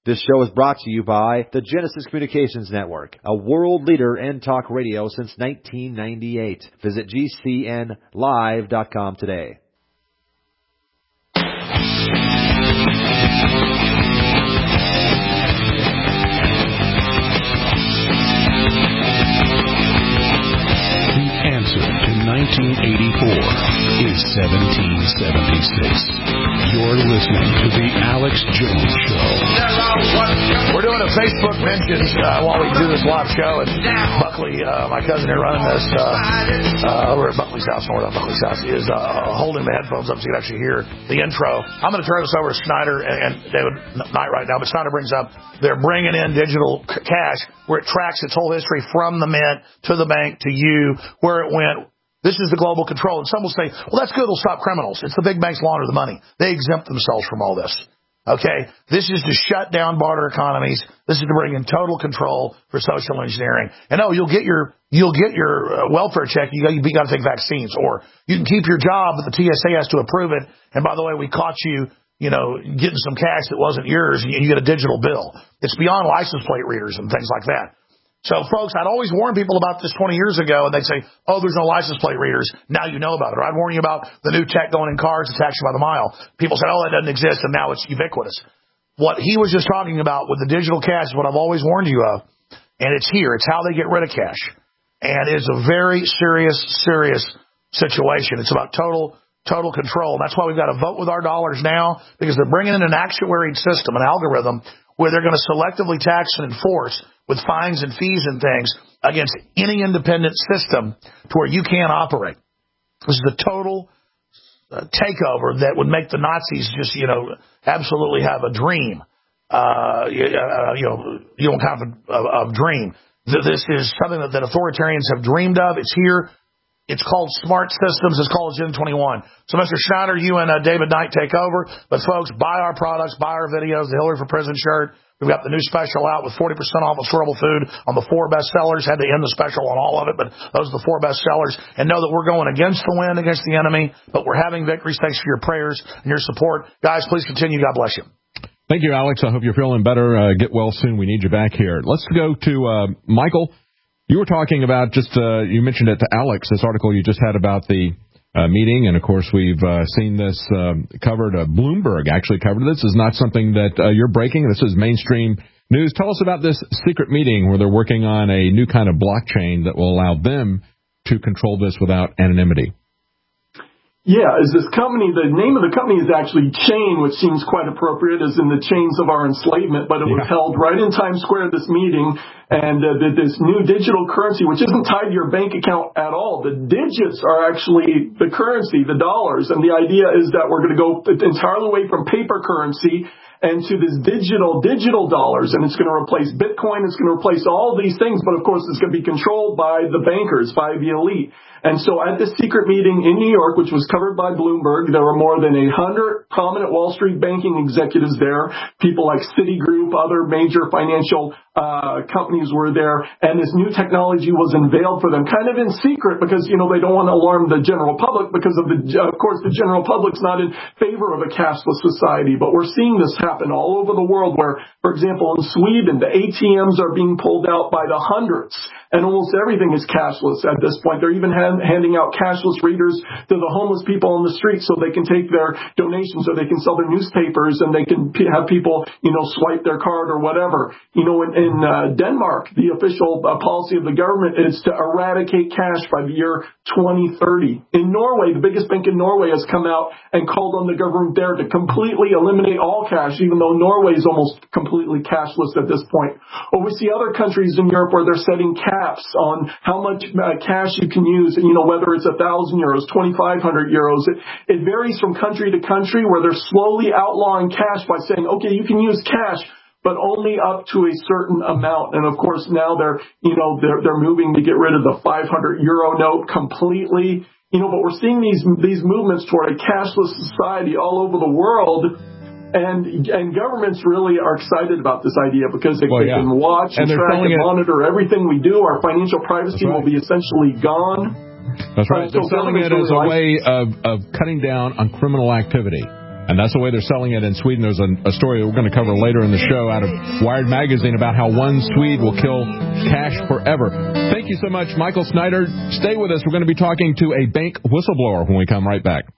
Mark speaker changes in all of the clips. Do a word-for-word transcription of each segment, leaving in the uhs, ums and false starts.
Speaker 1: This show is brought to you by the Genesis Communications Network, a world leader in talk radio since nineteen ninety-eight. Visit G C N live dot com today.
Speaker 2: The answer to nineteen eighty-four is seventeen seventy-six. You're listening to The Alex Jones Show.
Speaker 3: We're doing a Facebook mentions uh, while we do this live show. And Buckley, uh, my cousin here running this uh, uh, over at Buckley's house, north of Buckley's house, is uh, holding the headphones up so you can actually hear the intro. I'm going to turn this over to Snyder and, and David Knight right now. But Snyder brings up they're bringing in digital c- cash where it tracks its whole history from the mint to the bank to you, where it went. This is the global control. And some will say, well, that's good. It'll stop criminals. It's the big banks launder the money. They exempt themselves from all this. Okay? This is to shut down barter economies. This is to bring in total control for social engineering. And oh, you'll get your, you'll get your uh, welfare check. You got, you got to take vaccines. Or you can keep your job, but the T S A has to approve it. And by the way, we caught you, you know, getting some cash that wasn't yours, and you get a digital bill. It's beyond license plate readers and things like that. So, folks, I'd always warn people about this twenty years ago, and they'd say, oh, there's no license plate readers. Now you know about it. Or I'd warn you about the new tech going in cars that tax you by the mile. People say, oh, that doesn't exist, and now it's ubiquitous. What he was just talking about with the digital cash is what I've always warned you of, and it's here. It's how they get rid of cash. And it's a very serious, serious situation. It's about total total control. That's why we've got to vote with our dollars now, because they're bringing in an actuaried system, an algorithm, where they're going to selectively tax and enforce with fines and fees and things against any independent system to where you can't operate. This is a total uh, takeover that would make the Nazis just, you know, absolutely have a dream. Uh, you, uh, you know, you don't have a, a, a dream. This is something that, that authoritarians have dreamed of. It's here. It's called Smart Systems. It's called Gen twenty-one. So, Mister Schneider, you and uh, David Knight take over. But, folks, buy our products, buy our videos, the Hillary for Prison shirt. We've got the new special out with forty percent off of storable food on the four best sellers. Had to end the special on all of it, but those are the four best sellers. And know that we're going against the wind, against the enemy, but we're having victories. Thanks for your prayers and your support. Guys, please continue. God bless you.
Speaker 4: Thank you, Alex. I hope you're feeling better. Uh, get well soon. We need you back here. Let's go to uh, Michael. You were talking about just, uh, you mentioned it to Alex, this article you just had about the uh, meeting. And, of course, we've uh, seen this um, covered. Uh, Bloomberg actually covered this. This is not something that uh, you're breaking. This is mainstream news. Tell us about this secret meeting where they're working on a new kind of blockchain that will allow them to control this without anonymity.
Speaker 5: Yeah, is this company, the name of the company is actually Chain, which seems quite appropriate, as in the chains of our enslavement, but it yeah. was held right in Times Square, this meeting, and uh, this new digital currency, which isn't tied to your bank account at all. The digits are actually the currency, the dollars, and the idea is that we're going to go entirely away from paper currency and to this digital, digital dollars, and it's going to replace Bitcoin, it's going to replace all these things, but of course it's going to be controlled by the bankers, by the elite. And so at this secret meeting in New York, which was covered by Bloomberg, there were more than a hundred prominent Wall Street banking executives there. People like Citigroup, other major financial uh companies were there, and this new technology was unveiled for them, kind of in secret, because, you know, they don't want to alarm the general public, because of the, of course, the general public's not in favor of a cashless society. But we're seeing this happen all over the world where, for example, in Sweden, the A T Ms are being pulled out by the hundreds, and almost everything is cashless at this point. They're even hand, handing out cashless readers to the homeless people on the street so they can take their donations, or they can sell their newspapers, and they can p- have people, you know, swipe their card or whatever. You know, in, in uh, Denmark, the official uh, policy of the government is to eradicate cash by the year twenty thirty. In Norway, the biggest bank in Norway has come out and called on the government there to completely eliminate all cash, even though Norway is almost completely cashless at this point. Or we see other countries in Europe where they're setting caps on how much uh, cash you can use, you know, whether it's one thousand euros, twenty-five hundred euros. It, it varies from country to country, where they're slowly outlawing cash by saying, okay, you can use cash, but only up to a certain amount. And of course, now they're, you know, they're, they're moving to get rid of the five hundred euro note completely. You know, but we're seeing these, these movements toward a cashless society all over the world. And and governments really are excited about this idea, because they,
Speaker 4: well,
Speaker 5: they
Speaker 4: yeah.
Speaker 5: can watch and, and track and it. monitor everything we do. Our financial privacy right. will be essentially gone.
Speaker 4: That's right.
Speaker 5: Uh, so
Speaker 4: They're selling it as
Speaker 5: really
Speaker 4: a
Speaker 5: like
Speaker 4: way of, of cutting down on criminal activity. And that's the way they're selling it in Sweden. There's a, a story we're going to cover later in the show out of Wired Magazine about how one Swede will kill cash forever. Thank you so much, Michael Snyder. Stay with us. We're going to be talking to a bank whistleblower when we come right back.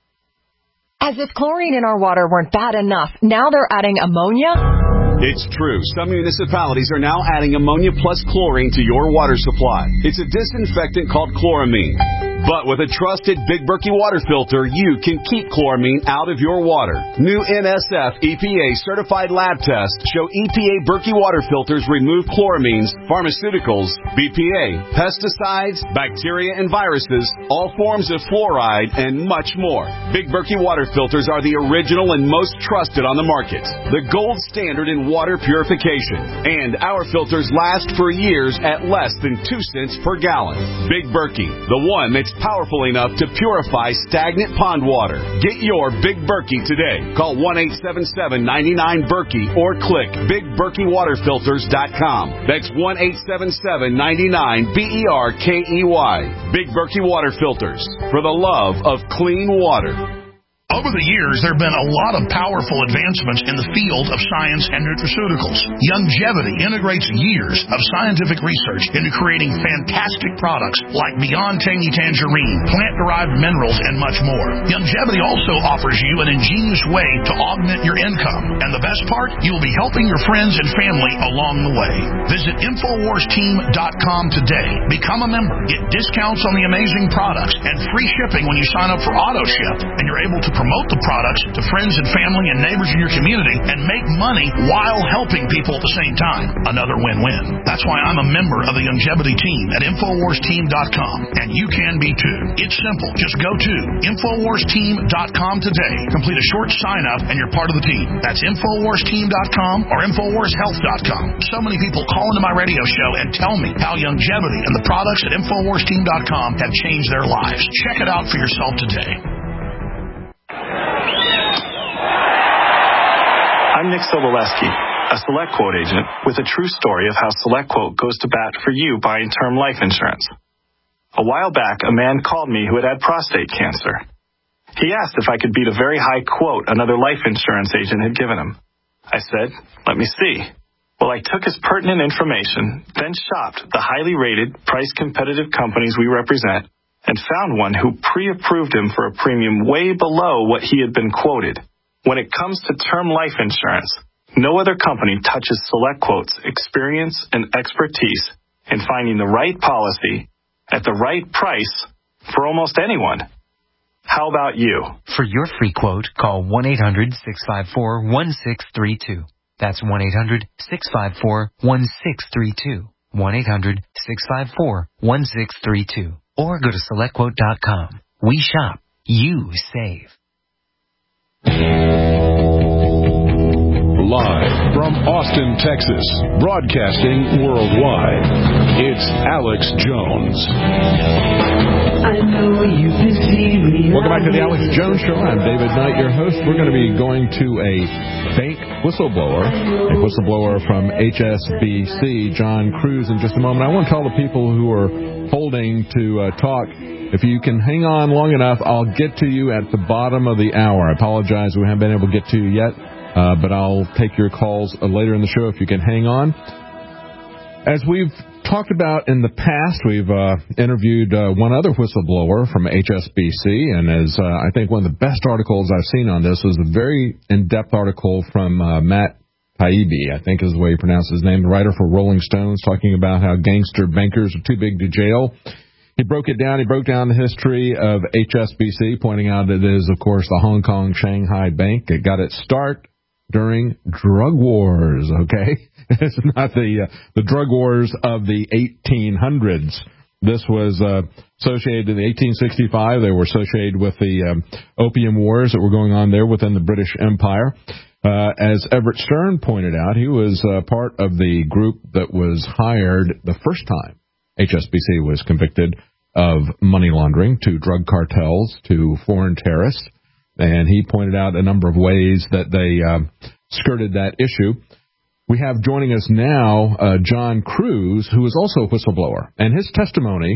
Speaker 6: As if chlorine in our water weren't bad enough, now they're adding ammonia?
Speaker 7: It's true. Some municipalities are now adding ammonia plus chlorine to your water supply. It's a disinfectant called chloramine. But with a trusted Big Berkey water filter, you can keep chloramine out of your water. New N S F E P A certified lab tests show E P A Berkey water filters remove chloramines, pharmaceuticals, B P A, pesticides, bacteria and viruses, all forms of fluoride, and much more. Big Berkey water filters are the original and most trusted on the market. The gold standard in water purification. And our filters last for years at less than two cents per gallon. Big Berkey, the one that's powerful enough to purify stagnant pond water. Get your Big Berkey today. Call one eight seven seven, nine nine, Berkey or click big berkey water filters dot com. That's one eight seven seven, nine nine, B E R K E Y. Big Berkey Water Filters. For the love of clean water.
Speaker 3: Over the years, there have been a lot of powerful advancements in the field of science and nutraceuticals. Youngevity integrates years of scientific research into creating fantastic products like Beyond Tangy Tangerine, plant-derived minerals, and much more. Youngevity also offers you an ingenious way to augment your income. And the best part, you'll be helping your friends and family along the way. Visit Infowars Team dot com today. Become a member. Get discounts on the amazing products and free shipping when you sign up for AutoShip. And you're able to promote the products to friends and family and neighbors in your community and make money while helping people at the same time. Another win-win. That's why I'm a member of the Youngevity team at Infowars Team dot com, and you can be too. It's simple. Just go to Infowars Team dot com today. Complete a short sign-up, and you're part of the team. That's Infowars Team dot com or Infowars Health dot com. So many people call into my radio show and tell me how Youngevity and the products at Infowars Team dot com have changed their lives. Check it out for yourself today.
Speaker 8: I'm Nick Sobolewski, a SelectQuote agent with a true story of how SelectQuote goes to bat for you buying term life insurance. A while back, a man called me who had had prostate cancer. He asked if I could beat a very high quote another life insurance agent had given him. I said, let me see. Well, I took his pertinent information, then shopped the highly rated, price-competitive companies we represent, and found one who pre-approved him for a premium way below what he had been quoted. When it comes to term life insurance, no other company touches SelectQuote's experience and expertise in finding the right policy at the right price for almost anyone. How about you?
Speaker 9: For your free quote, call one eight hundred, six five four, one six three two. That's one eight hundred, six five four, one six three two. one eight hundred, six five four, one six three two. Or go to Select Quote dot com. We shop. You save.
Speaker 2: Live from Austin, Texas, broadcasting worldwide, it's Alex Jones.
Speaker 10: I know you've been serious.
Speaker 4: Welcome back to the Alex Jones Show. I'm David Knight, your host. We're going to be going to a bank whistleblower, a whistleblower from H S B C, John Cruz, in just a moment. I want to tell the people who are holding to uh, talk, if you can hang on long enough, I'll get to you at the bottom of the hour. I apologize, we haven't been able to get to you yet, uh, but I'll take your calls uh, later in the show if you can hang on. As we've talked about in the past, we've uh, interviewed uh, one other whistleblower from H S B C, and as uh, I think one of the best articles I've seen on this was a very in-depth article from uh, Matt Taibbi, I think is the way you pronounce his name, the writer for Rolling Stones, talking about how gangster bankers are too big to jail. He broke it down. He broke down the history of H S B C, pointing out that it is, of course, the Hong Kong Shanghai Bank. It got its start during drug wars, okay? It's not the uh, the drug wars of the eighteen hundreds. This was uh, associated in eighteen sixty-five. They were associated with the um, opium wars that were going on there within the British Empire. Uh, as Everett Stern pointed out, he was uh, part of the group that was hired the first time H S B C was convicted of money laundering to drug cartels, to foreign terrorists, and he pointed out a number of ways that they uh, skirted that issue. We have joining us now uh, John Cruz, who is also a whistleblower, and his testimony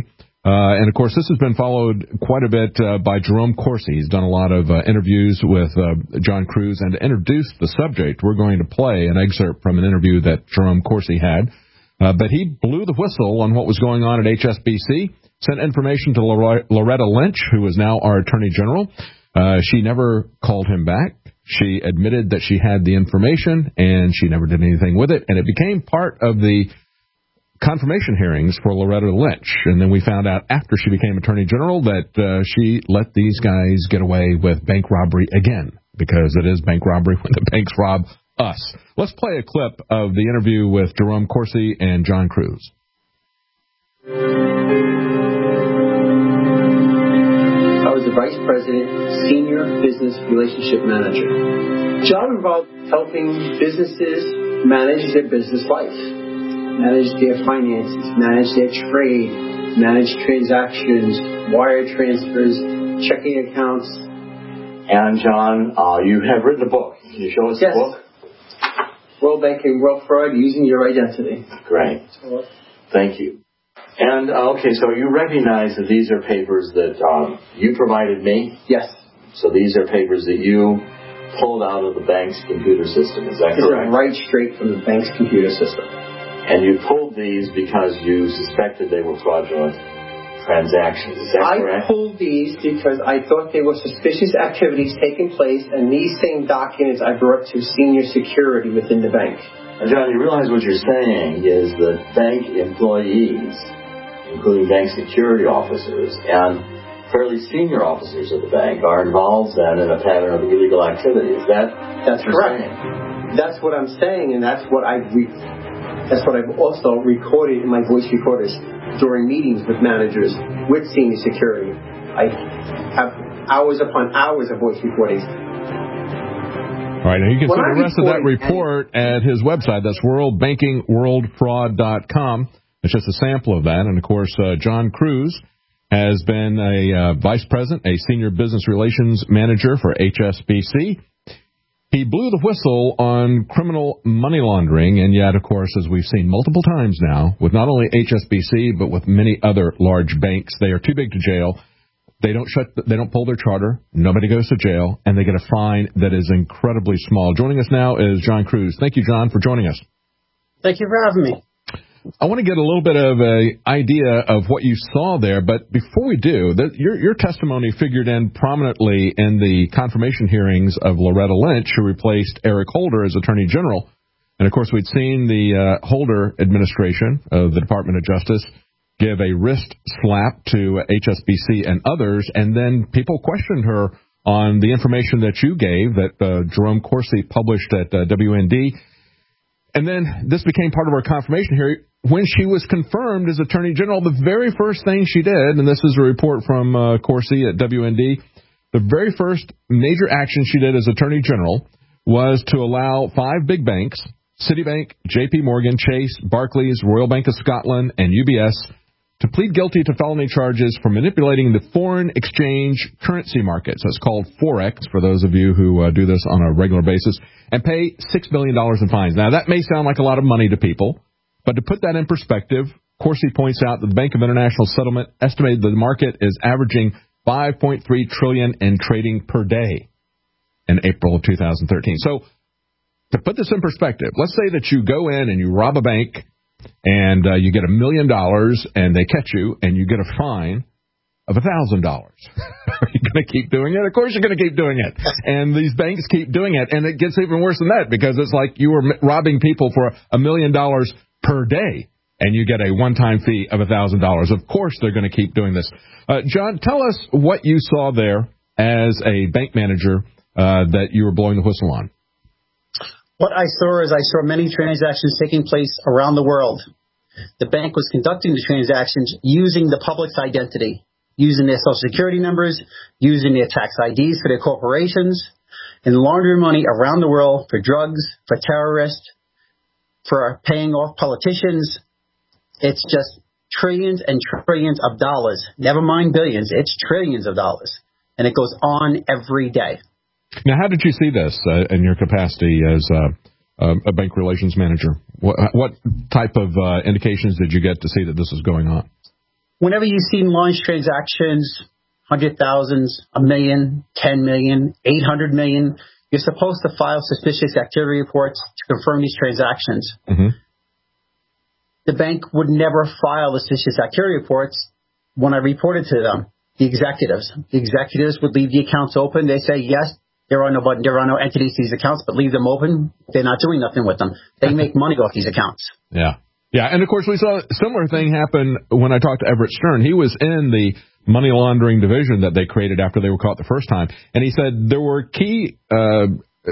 Speaker 4: Uh, and, of course, this has been followed quite a bit uh, by Jerome Corsi. He's done a lot of uh, interviews with uh, John Cruz. And to introduce the subject, we're going to play an excerpt from an interview that Jerome Corsi had. Uh, but he blew the whistle on what was going on at H S B C, sent information to Loretta Lynch, who is now our Attorney General. Uh, she never called him back. She admitted that she had the information, and she never did anything with it. And it became part of the confirmation hearings for Loretta Lynch. And then we found out after she became Attorney General that uh, she let these guys get away with bank robbery again, because it is bank robbery when the banks rob us. Let's play a clip of the interview with Jerome Corsi and John Cruz.
Speaker 11: I was the Vice President, Senior Business Relationship Manager. Job involved helping businesses manage their business life, manage their finances, manage their trade, manage transactions, wire transfers, checking accounts.
Speaker 12: And John, uh, you have written a book. Can you show us
Speaker 11: yes.
Speaker 12: the book?
Speaker 11: World Banking, World Fraud, Using Your Identity.
Speaker 12: Great. Thank you. And, uh, okay, so you recognize that these are papers that um, you provided me?
Speaker 11: Yes.
Speaker 12: So these are papers that you pulled out of the bank's computer system, is that
Speaker 11: these
Speaker 12: correct?
Speaker 11: Are right straight from the bank's computer system.
Speaker 12: And you pulled these because you suspected they were fraudulent transactions, is that
Speaker 11: I
Speaker 12: correct?
Speaker 11: I pulled these because I thought there were suspicious activities taking place, and these same documents I brought to senior security within the bank.
Speaker 12: Now, John, you realize what you're saying is that bank employees, including bank security officers and fairly senior officers of the bank, are involved then in a pattern of illegal activity. Is that
Speaker 11: that's
Speaker 12: what
Speaker 11: correct?
Speaker 12: You're saying?
Speaker 11: That's what I'm saying, and that's what I re- that's what I've also recorded in my voice recorders during meetings with managers with senior security. I have hours upon hours of voice recordings.
Speaker 4: All right, now you can
Speaker 11: when
Speaker 4: see
Speaker 11: I
Speaker 4: the rest of that report at his website. That's world banking world fraud dot com. It's just a sample of that. And, of course, uh, John Cruz has been a uh, vice president, a senior business relations manager for H S B C. He blew the whistle on criminal money laundering, and yet, of course, as we've seen multiple times now, with not only H S B C, but with many other large banks, they are too big to jail. They don't shut, they don't pull their charter. Nobody goes to jail, and they get a fine that is incredibly small. Joining us now is John Cruz. Thank you, John, for joining us.
Speaker 11: Thank you for having me.
Speaker 4: I want to get a little bit of an idea of what you saw there, but before we do, the, your, your testimony figured in prominently in the confirmation hearings of Loretta Lynch, who replaced Eric Holder as Attorney General. And, of course, we'd seen the uh, Holder administration of the Department of Justice give a wrist slap to H S B C and others, and then people questioned her on the information that you gave that uh, Jerome Corsi published at uh, W N D. And then this became part of our confirmation hearing. When she was confirmed as Attorney General, the very first thing she did, and this is a report from uh, Corsi at W N D, the very first major action she did as Attorney General was to allow five big banks, Citibank, J P Morgan, Chase, Barclays, Royal Bank of Scotland, and U B S, to plead guilty to felony charges for manipulating the foreign exchange currency markets. That's called Forex, for those of you who uh, do this on a regular basis, and pay six billion dollars in fines. Now, that may sound like a lot of money to people, but to put that in perspective, Corsi points out that the Bank of International Settlement estimated the market is averaging five point three trillion dollars in trading per day in April of two thousand thirteen. So, to put this in perspective, let's say that you go in and you rob a bank, and uh, you get a million dollars, and they catch you, and you get a fine of a thousand dollars. Are you going to keep doing it? Of course you're going to keep doing it. And these banks keep doing it, and it gets even worse than that, because it's like you were robbing people for a million dollars per day, and you get a one-time fee of a thousand dollars. Of course they're going to keep doing this. Uh, John, tell us what you saw there as a bank manager uh, that you were blowing the whistle on.
Speaker 13: What I saw is I saw many transactions taking place around the world. The bank was conducting the transactions using the public's identity, using their social security numbers, using their tax I Ds for their corporations, and laundering money around the world for drugs, for terrorists, for paying off politicians. It's just trillions and trillions of dollars. Never mind billions. It's trillions of dollars. And it goes on every day.
Speaker 4: Now, how did you see this uh, in your capacity as uh, uh, a bank relations manager? What, what type of uh, indications did you get to see that this was going on?
Speaker 13: whenever you see large transactions, hundred thousands, a million, ten million, eight hundred million, you're supposed to file suspicious activity reports to confirm these transactions.
Speaker 4: Mm-hmm.
Speaker 13: The bank would never file the suspicious activity reports when I reported to them, the executives. The executives would leave the accounts open. They say, yes, there are no but there are no entities to these accounts, but leave them open. They're not doing nothing with them. They make money off these accounts.
Speaker 4: Yeah. Yeah, and of course we saw a similar thing happen when I talked to Everett Stern. He was in the money laundering division that they created after they were caught the first time, and he said there were key uh,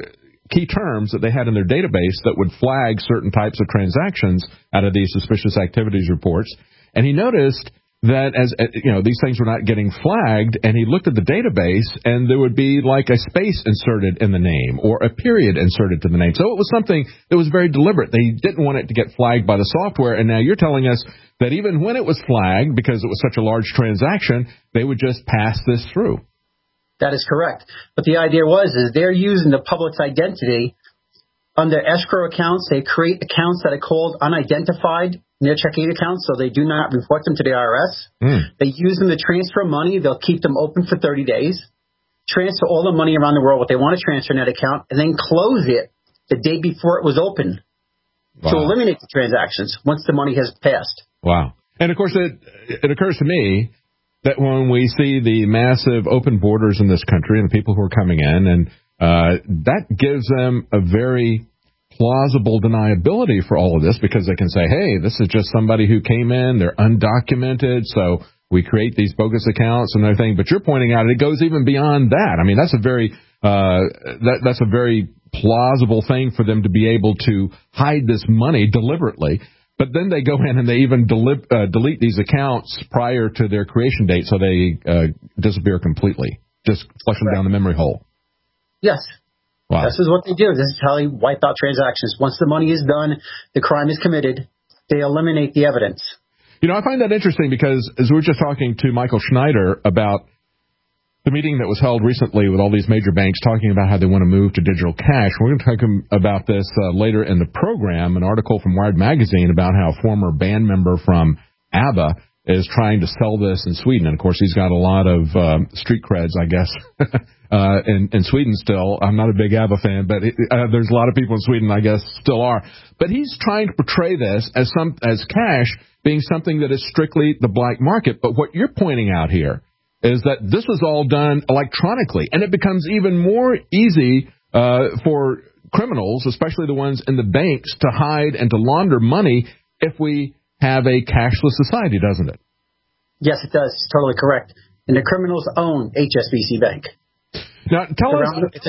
Speaker 4: key terms that they had in their database that would flag certain types of transactions out of these suspicious activities reports, and he noticed that as you know these things were not getting flagged, and he looked at the database and there would be like a space inserted in the name or a period inserted to the name. So it was something that was very deliberate. They didn't want it to get flagged by the software, and now you're telling us that even when it was flagged, because it was such a large transaction, they would just pass this through.
Speaker 13: That is correct. But the idea was is they're using the public's identity under escrow accounts. They create accounts that are called unidentified in their checking accounts, so they do not report them to the I R S.
Speaker 4: Mm.
Speaker 13: They use them to transfer money. They'll keep them open for thirty days, transfer all the money around the world, what they want to transfer in that account, and then close it the day before it was open
Speaker 4: wow.
Speaker 13: to eliminate the transactions once the money has passed.
Speaker 4: Wow. And, of course, it it occurs to me that when we see the massive open borders in this country and the people who are coming in, and uh, that gives them a very plausible deniability for all of this, because they can say, hey, this is just somebody who came in, they're undocumented, so we create these bogus accounts and everything. But you're pointing out it goes even beyond that. I mean, that's a very uh, that, that's a very plausible thing for them to be able to hide this money deliberately. But then they go in and they even delete, uh, delete these accounts prior to their creation date, so they uh, disappear completely, just flush them down the memory hole.
Speaker 13: Yes.
Speaker 4: Wow.
Speaker 13: This is what they do. This is how they wipe out transactions. Once the money is done, the crime is committed, they eliminate the evidence.
Speaker 4: You know, I find that interesting because as we were just talking to Michael Schneider about the meeting that was held recently with all these major banks talking about how they want to move to digital cash. We're going to talk about this uh, later in the program, an article from Wired Magazine about how a former band member from ABBA is trying to sell this in Sweden. And, of course, he's got a lot of um, street creds, I guess, uh, in, in Sweden still. I'm not a big ABBA fan, but it, uh, there's a lot of people in Sweden, I guess, still are. But he's trying to portray this as some as cash being something that is strictly the black market. But what you're pointing out here is that this was all done electronically, and it becomes even more easy uh, for criminals, especially the ones in the banks, to hide and to launder money if we have a cashless society, doesn't it?
Speaker 13: Yes, it does. It's totally correct. And the criminals own H S B C Bank.
Speaker 4: Now, tell us,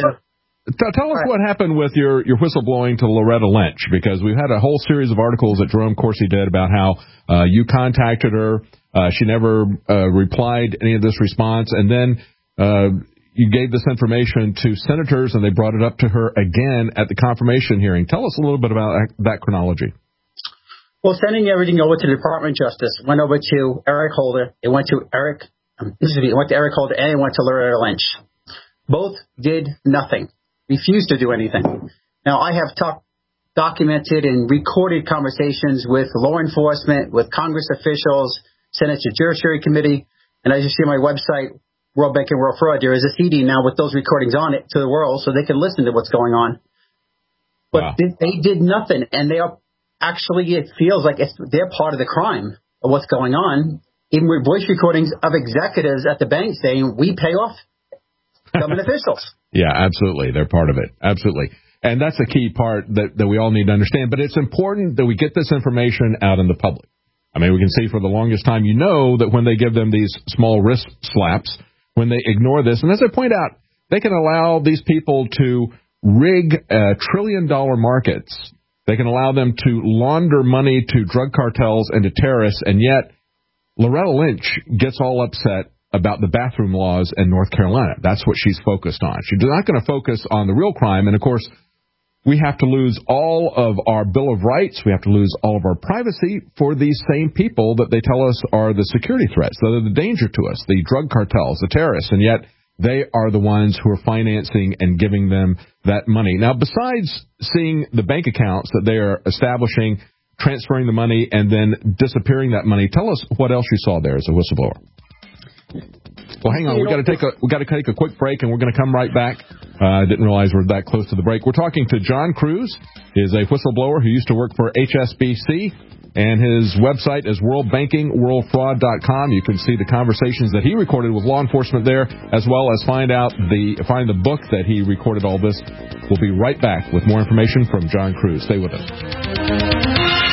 Speaker 4: tell, tell us what happened with your, your whistleblowing to Loretta Lynch, because we've had a whole series of articles that Jerome Corsi did about how uh, you contacted her. Uh, she never uh, replied any of this response, and then uh, you gave this information to senators, and they brought it up to her again at the confirmation hearing. Tell us a little bit about that chronology.
Speaker 13: Well, sending everything over to the Department of Justice, went over to Eric Holder. It went to Eric. Um, excuse me, it went to Eric Holder, and it went to Loretta Lynch. Both did nothing, refused to do anything. Now, I have talked, documented and recorded conversations with law enforcement, with Congress officials, Senate Judiciary Committee, and as you see on my website, World Bank and World Fraud, there is a C D now with those recordings on it to the world so they can listen to what's going on. But wow. they, they did nothing, and they are actually, it feels like it's, they're part of the crime of what's going on, even with voice recordings of executives at the bank saying, we pay off government officials.
Speaker 4: Yeah, absolutely. They're part of it. Absolutely. And that's a key part that, that we all need to understand. But it's important that we get this information out in the public. I mean, we can see for the longest time, you know, that when they give them these small wrist slaps, when they ignore this, and as I point out, they can allow these people to rig uh, trillion-dollar markets. They can allow them to launder money to drug cartels and to terrorists, and yet Loretta Lynch gets all upset about the bathroom laws in North Carolina. That's what she's focused on. She's not going to focus on the real crime, and, of course, we have to lose all of our Bill of Rights. We have to lose all of our privacy for these same people that they tell us are the security threats, that are the danger to us, the drug cartels, the terrorists, and yet they are the ones who are financing and giving them that money. Now, besides seeing the bank accounts that they are establishing transferring the money and then disappearing that money. Tell us what else you saw there as a whistleblower. Well, hang on. We got to take a we got to take a quick break, and we're going to come right back. I uh, didn't realize we're that close to the break. We're talking to John Cruz. He is a whistleblower who used to work for H S B C, and his website is world banking world fraud dot com. You can see the conversations that he recorded with law enforcement there, as well as find out the find the book that he recorded all this. We'll be right back with more information from John Cruz. Stay with us.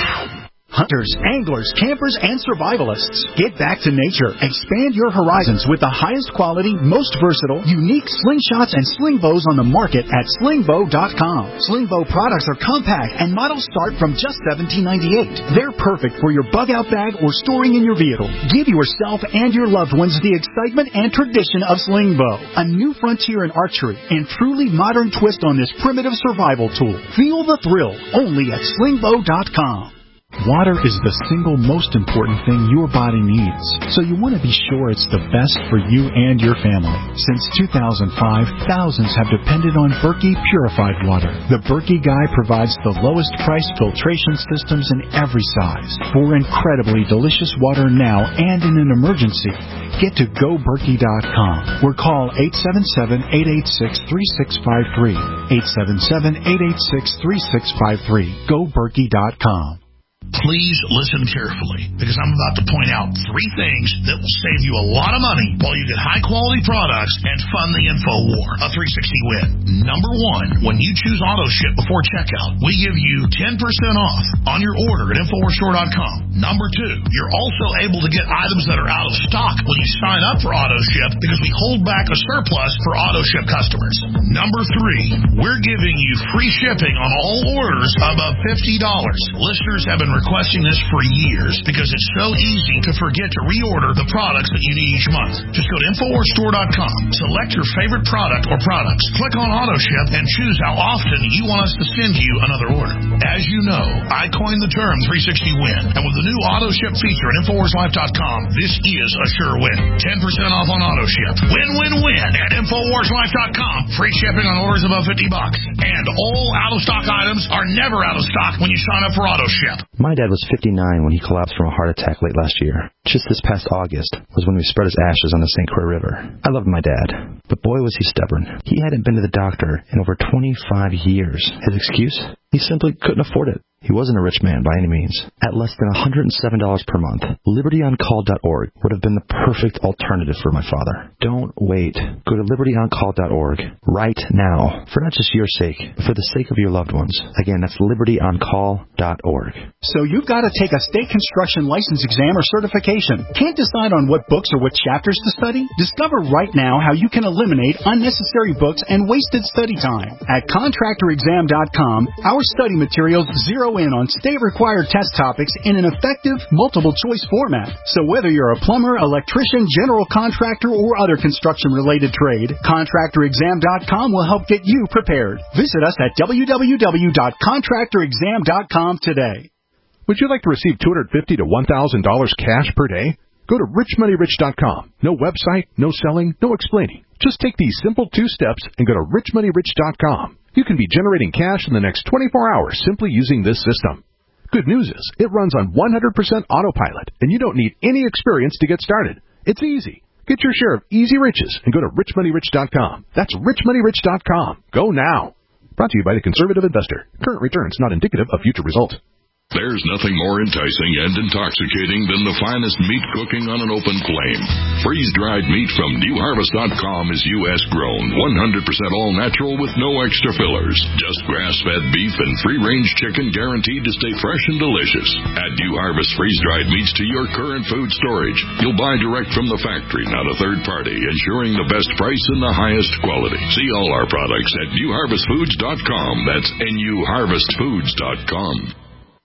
Speaker 14: Hunters, anglers, campers, and survivalists. Get back to nature. Expand your horizons with the highest quality, most versatile, unique slingshots and sling bows on the market at sling bow dot com. Sling bow products are compact and models start from just seventeen ninety-eight. They're perfect for your bug out bag or storing in your vehicle. Give yourself and your loved ones the excitement and tradition of sling bow. A new frontier in archery and truly modern twist on this primitive survival tool. Feel the thrill only at sling bow dot com. Water is the single most important thing your body needs, so you want to be sure it's the best for you and your family. Since two thousand five, thousands have depended on Berkey purified water. The Berkey Guy provides the lowest price filtration systems in every size. For incredibly delicious water now and in an emergency, get to go berkey dot com or call eight seven seven, eight eight six, three six five three. eight seven seven, eight eight six, three six five three. go berkey dot com.
Speaker 3: Please listen carefully, because I'm about to point out three things that will save you a lot of money while you get high-quality products and fund the info war. A three sixty win. Number one, when you choose AutoShip before checkout, we give you ten percent off on your order at info war store dot com. Number two, you're also able to get items that are out of stock when you sign up for AutoShip, because we hold back a surplus for AutoShip customers. Number three, we're giving you free shipping on all orders above fifty dollars. Listeners have been requesting this for years because it's so easy to forget to reorder the products that you need each month. Just go to info war store dot com, select your favorite product or products, click on AutoShip, and choose how often you want us to send you another order. As you know, I coined the term three sixty win, and with the new AutoShip feature at info wars life dot com, this is a sure win. ten percent off on AutoShip. Win, win, win at info wars life dot com. Free shipping on orders above fifty bucks. And all out-of-stock items are never out of stock when you sign up for AutoShip.
Speaker 15: My dad was fifty-nine when he collapsed from a heart attack late last year. Just this past August was when we spread his ashes on the Saint Croix River. I loved my dad, but boy was he stubborn. He hadn't been to the doctor in over twenty-five years. His excuse? He simply couldn't afford it. He wasn't a rich man by any means. At less than one hundred seven dollars per month, liberty on call dot org would have been the perfect alternative for my father. Don't wait. Go to liberty on call dot org right now, for not just your sake, but for the sake of your loved ones. Again, that's liberty on call dot org.
Speaker 14: So you've got to take a state construction license exam or certification. Can't decide on what books or what chapters to study? Discover right now how you can eliminate unnecessary books and wasted study time. At contractor exam dot com, our study materials zero in on state-required test topics in an effective, multiple-choice format. So whether you're a plumber, electrician, general contractor, or other construction-related trade, contractor exam dot com will help get you prepared. Visit us at w w w dot contractor exam dot com today.
Speaker 16: Would you like to receive two hundred fifty dollars to one thousand dollars cash per day? Go to rich money rich dot com. No website, no selling, no explaining. Just take these simple two steps and go to rich money rich dot com. You can be generating cash in the next twenty-four hours simply using this system. Good news is, it runs on one hundred percent autopilot, and you don't need any experience to get started. It's easy. Get your share of easy riches and go to rich money rich dot com. That's rich money rich dot com. Go now. Brought to you by the Conservative Investor. Current returns not indicative of future results.
Speaker 17: There's nothing more enticing and intoxicating than the finest meat cooking on an open flame. Freeze-dried meat from new harvest dot com is U S grown, one hundred percent all natural with no extra fillers. Just grass-fed beef and free-range chicken guaranteed to stay fresh and delicious. Add New Harvest freeze-dried meats to your current food storage. You'll buy direct from the factory, not a third party, ensuring the best price and the highest quality. See all our products at new harvest foods dot com. That's N U harvest foods dot com.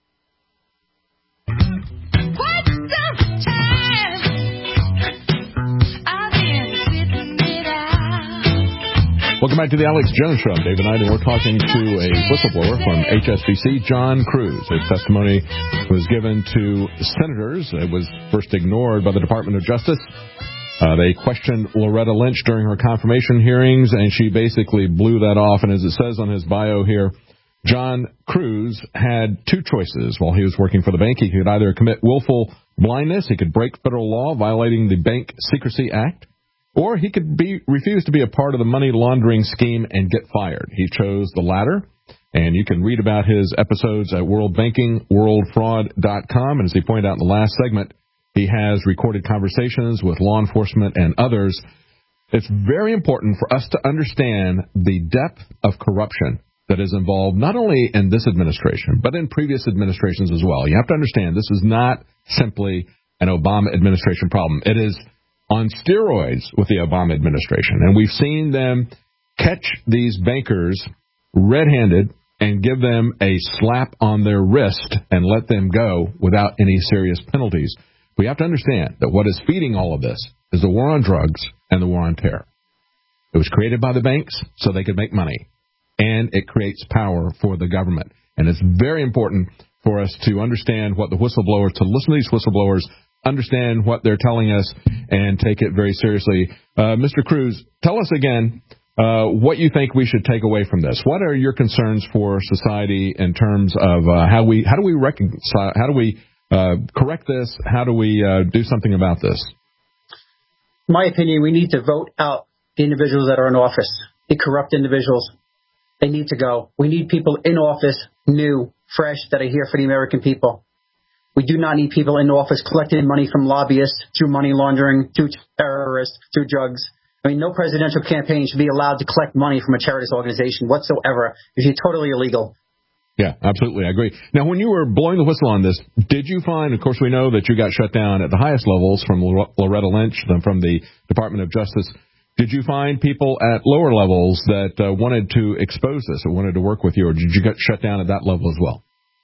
Speaker 4: Welcome back to the Alex Jones Show. I'm Dave and I, and we're talking to a whistleblower from H S B C, John Cruz. His testimony was given to senators. It was first ignored by the Department of Justice. Uh, they questioned Loretta Lynch during her confirmation hearings, and she basically blew that off. And as it says on his bio here, John Cruz had two choices while he was working for the bank. He could either commit willful blindness, he could break federal law violating the Bank Secrecy Act, or he could be refuse to be a part of the money laundering scheme and get fired. He chose the latter, and you can read about his episodes at world banking world fraud dot com. And as he pointed out in the last segment, he has recorded conversations with law enforcement and others. It's very important for us to understand the depth of corruption that is involved not only in this administration, but in previous administrations as well. You have to understand this is not simply an Obama administration problem. It is on steroids with the Obama administration. And we've seen them catch these bankers red-handed and give them a slap on their wrist and let them go without any serious penalties. We have to understand that what is feeding all of this is the war on drugs and the war on terror. It was created by the banks so they could make money, and it creates power for the government. And it's very important for us to understand what the whistleblowers, to listen to these whistleblowers, understand what they're telling us, and take it very seriously. Uh, Mister Cruz, tell us again uh, what you think we should take away from this. What are your concerns for society in terms of uh, how we how do we reconcile, how do we uh, correct this, how do we uh, do something about this?
Speaker 13: In my opinion, we need to vote out the individuals that are in office, the corrupt individuals. They need to go. We need people in office, new, fresh, that are here for the American people. We do not need people in office collecting money from lobbyists, through money laundering, through terrorists, through drugs. I mean, no presidential campaign should be allowed to collect money from a charity organization whatsoever. It should be totally illegal.
Speaker 4: Yeah, absolutely. I agree. Now, when you were blowing the whistle on this, did you find, of course, we know that you got shut down at the highest levels from Loretta Lynch, then from the Department of Justice. Did you find people at lower levels that uh, wanted to expose this or wanted to work with you, or did you get shut down at that level as well?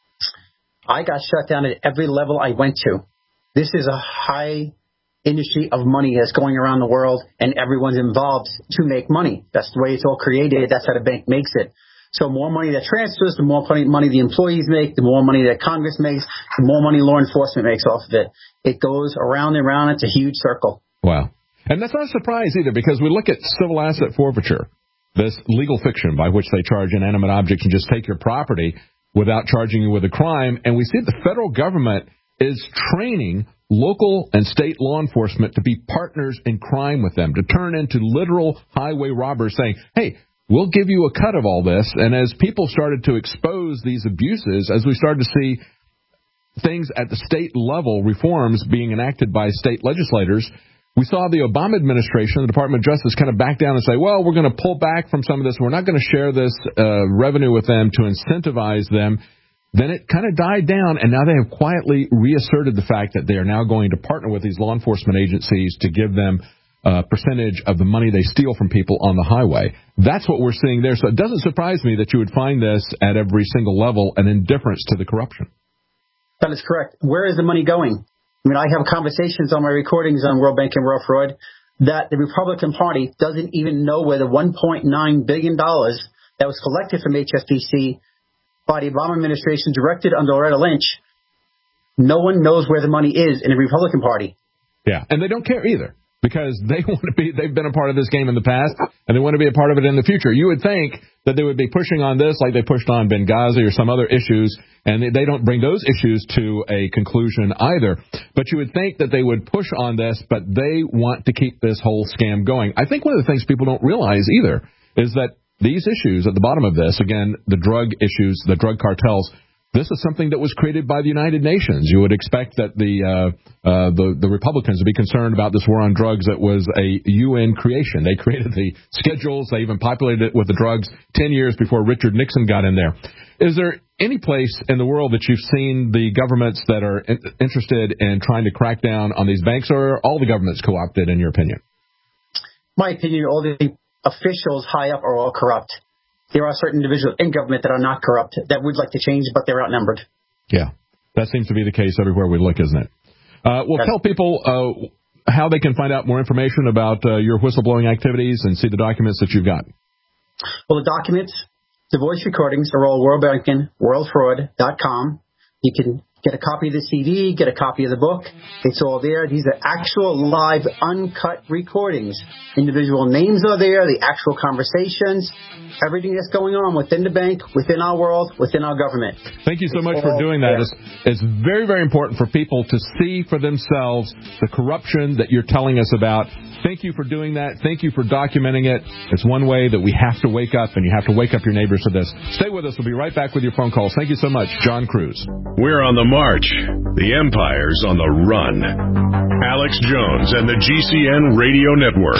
Speaker 13: I got shut down at every level I went to. This is a high industry of money that's going around the world, and everyone's involved to make money. That's the way it's all created. That's how the bank makes it. So more money that transfers, the more money the employees make, the more money that Congress makes, the more money law enforcement makes off of it. It goes around and around. It's a huge circle.
Speaker 4: Wow. And that's not a surprise either, because we look at civil asset forfeiture, this legal fiction by which they charge inanimate objects and just take your property without charging you with a crime. And we see the federal government is training local and state law enforcement to be partners in crime with them, to turn into literal highway robbers, saying, hey, we'll give you a cut of all this. And as people started to expose these abuses, as we started to see things at the state level, reforms being enacted by state legislators, we saw the Obama administration, the Department of Justice, kind of back down and say, well, we're going to pull back from some of this. We're not going to share this uh, revenue with them to incentivize them. Then it kind of died down, and now they have quietly reasserted the fact that they are now going to partner with these law enforcement agencies to give them a percentage of the money they steal from people on the highway. That's what we're seeing there. So it doesn't surprise me that you would find this at every single level, an indifference to the corruption.
Speaker 13: That is correct. Where is the money going? I mean, I have conversations on my recordings on World Bank and World Fraud that the Republican Party doesn't even know where the one point nine billion dollars that was collected from H S B C by the Obama administration, directed under Loretta Lynch, no one knows where the money is in the Republican Party.
Speaker 4: Yeah, and they don't care either, because they want to be, they've been a part of this game in the past, and they want to be a part of it in the future. You would think that they would be pushing on this like they pushed on Benghazi or some other issues, and they don't bring those issues to a conclusion either. But you would think that they would push on this, but they want to keep this whole scam going. I think one of the things people don't realize either is that these issues at the bottom of this, again, the drug issues, the drug cartels, this is something that was created by the United Nations. You would expect that the uh, uh, the, the Republicans would be concerned about this war on drugs that was a U N creation. They created the schedules. They even populated it with the drugs ten years before Richard Nixon got in there. Is there any place in the world that you've seen the governments that are in, interested in trying to crack down on these banks, or are all the governments co-opted, in your opinion?
Speaker 13: My opinion, all the officials high up are all corrupt. There are certain individuals in government that are not corrupt, that would like to change, but they're outnumbered.
Speaker 4: Yeah, that seems to be the case everywhere we look, isn't it? Uh, well, That's tell people uh, how they can find out more information about uh, your whistleblowing activities and see the documents that you've got.
Speaker 13: Well, the documents, the voice recordings are all world banking world fraud dot com. You can Get a copy of the C D, get a copy of the book. It's all there. These are actual live, uncut recordings. Individual names are there, the actual conversations, everything that's going on within the bank, within our world, within our government.
Speaker 4: Thank you so much for doing that. It's, it's very, very important for people to see for themselves the corruption that you're telling us about. Thank you for doing that. Thank you for documenting it. It's one way that we have to wake up, and you have to wake up your neighbors to this. Stay with us. We'll be right back with your phone calls. Thank you so much, John Cruz.
Speaker 2: We're on the march. The empire's on the run. Alex Jones and the G C N Radio Network.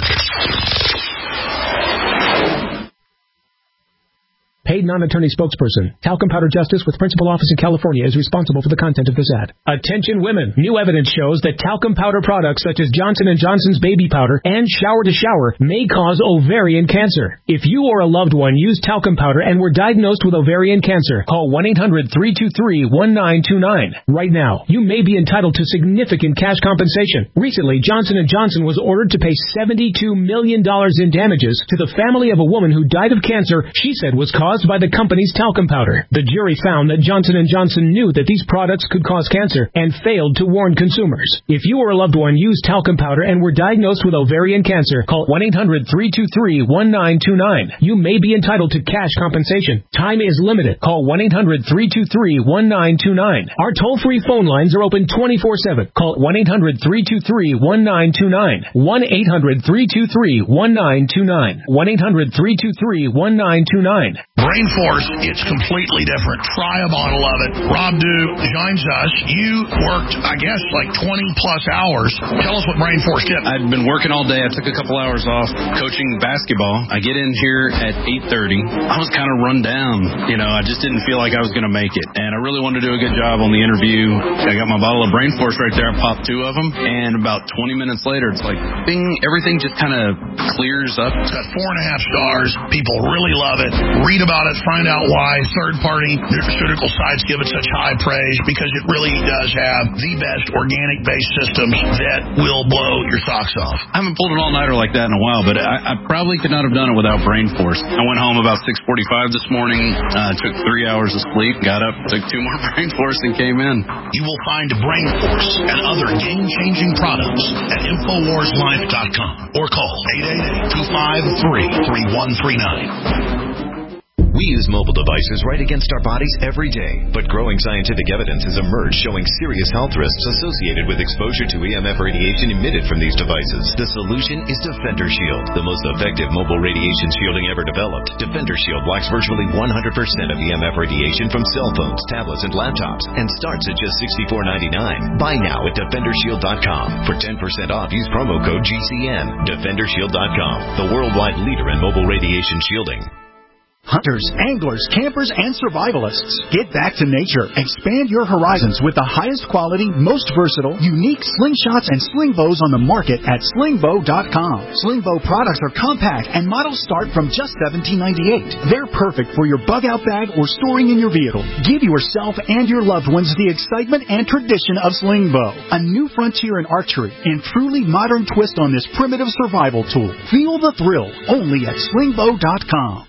Speaker 18: Paid non-attorney spokesperson. Talcum Powder Justice with principal office in California is responsible for the content of this ad. Attention women. New evidence shows that talcum powder products such as Johnson and Johnson's baby powder and shower to shower may cause ovarian cancer. If you or a loved one used talcum powder and were diagnosed with ovarian cancer, call one eight hundred three two three one nine two nine. Right now, you may be entitled to significant cash compensation. Recently, Johnson and Johnson was ordered to pay seventy-two million dollars in damages to the family of a woman who died of cancer she said was caused by the company's talcum powder. The jury found that Johnson and Johnson knew that these products could cause cancer and failed to warn consumers. If you or a loved one used talcum powder and were diagnosed with ovarian cancer, call one eight hundred three two three one nine two nine. You may be entitled to cash compensation. Time is limited. Call one eight hundred three two three one nine two nine. Our toll-free phone lines are open twenty-four seven. Call one eight hundred three two three one nine two nine. one eight hundred three two three one nine two nine. one eight hundred three two three one nine two nine.
Speaker 3: Brain Force, it's completely different. Try a bottle of it. Rob Duke joins us. You worked, I guess, like twenty plus hours. Tell us what Brain Force did.
Speaker 19: I'd been working all day. I took a couple hours off coaching basketball. I get in here at eight thirty. I was kind of run down. You know, I just didn't feel like I was going to make it. And I really wanted to do a good job on the interview. I got my bottle of Brain Force right there. I popped two of them. And about twenty minutes later, it's like, bing, everything just kind of clears up.
Speaker 3: It's got four and a half stars. People really love it. Read about it. Find out why third-party nutraceutical sites give it such high praise, because it really does have the best organic-based systems that will blow your socks off.
Speaker 19: I haven't pulled an all-nighter like that in a while, but I, I probably could not have done it without Brain Force. I went home about six forty-five this morning, uh, took three hours of sleep, got up, took two more Brain Force, and came in.
Speaker 3: You will find Brain Force and other game-changing products at Infowars Life dot com or call eight eight eight, two five three, three one three nine.
Speaker 20: We use mobile devices right against our bodies every day, but growing scientific evidence has emerged showing serious health risks associated with exposure to E M F radiation emitted from these devices. The solution is Defender Shield, the most effective mobile radiation shielding ever developed. Defender Shield blocks virtually one hundred percent of E M F radiation from cell phones, tablets, and laptops, and starts at just sixty-four ninety-nine. Buy now at Defender Shield dot com. For ten percent off, use promo code G C N. Defender Shield dot com, the worldwide leader in mobile radiation shielding.
Speaker 14: Hunters, anglers, campers, and survivalists. Get back to nature. Expand your horizons with the highest quality, most versatile, unique slingshots and sling bows on the market at sling bow dot com. Sling bow products are compact and models start from just seventeen ninety-eight. They're perfect for your bug out bag or storing in your vehicle. Give yourself and your loved ones the excitement and tradition of sling bow. A new frontier in archery and truly modern twist on this primitive survival tool. Feel the thrill only at sling bow dot com.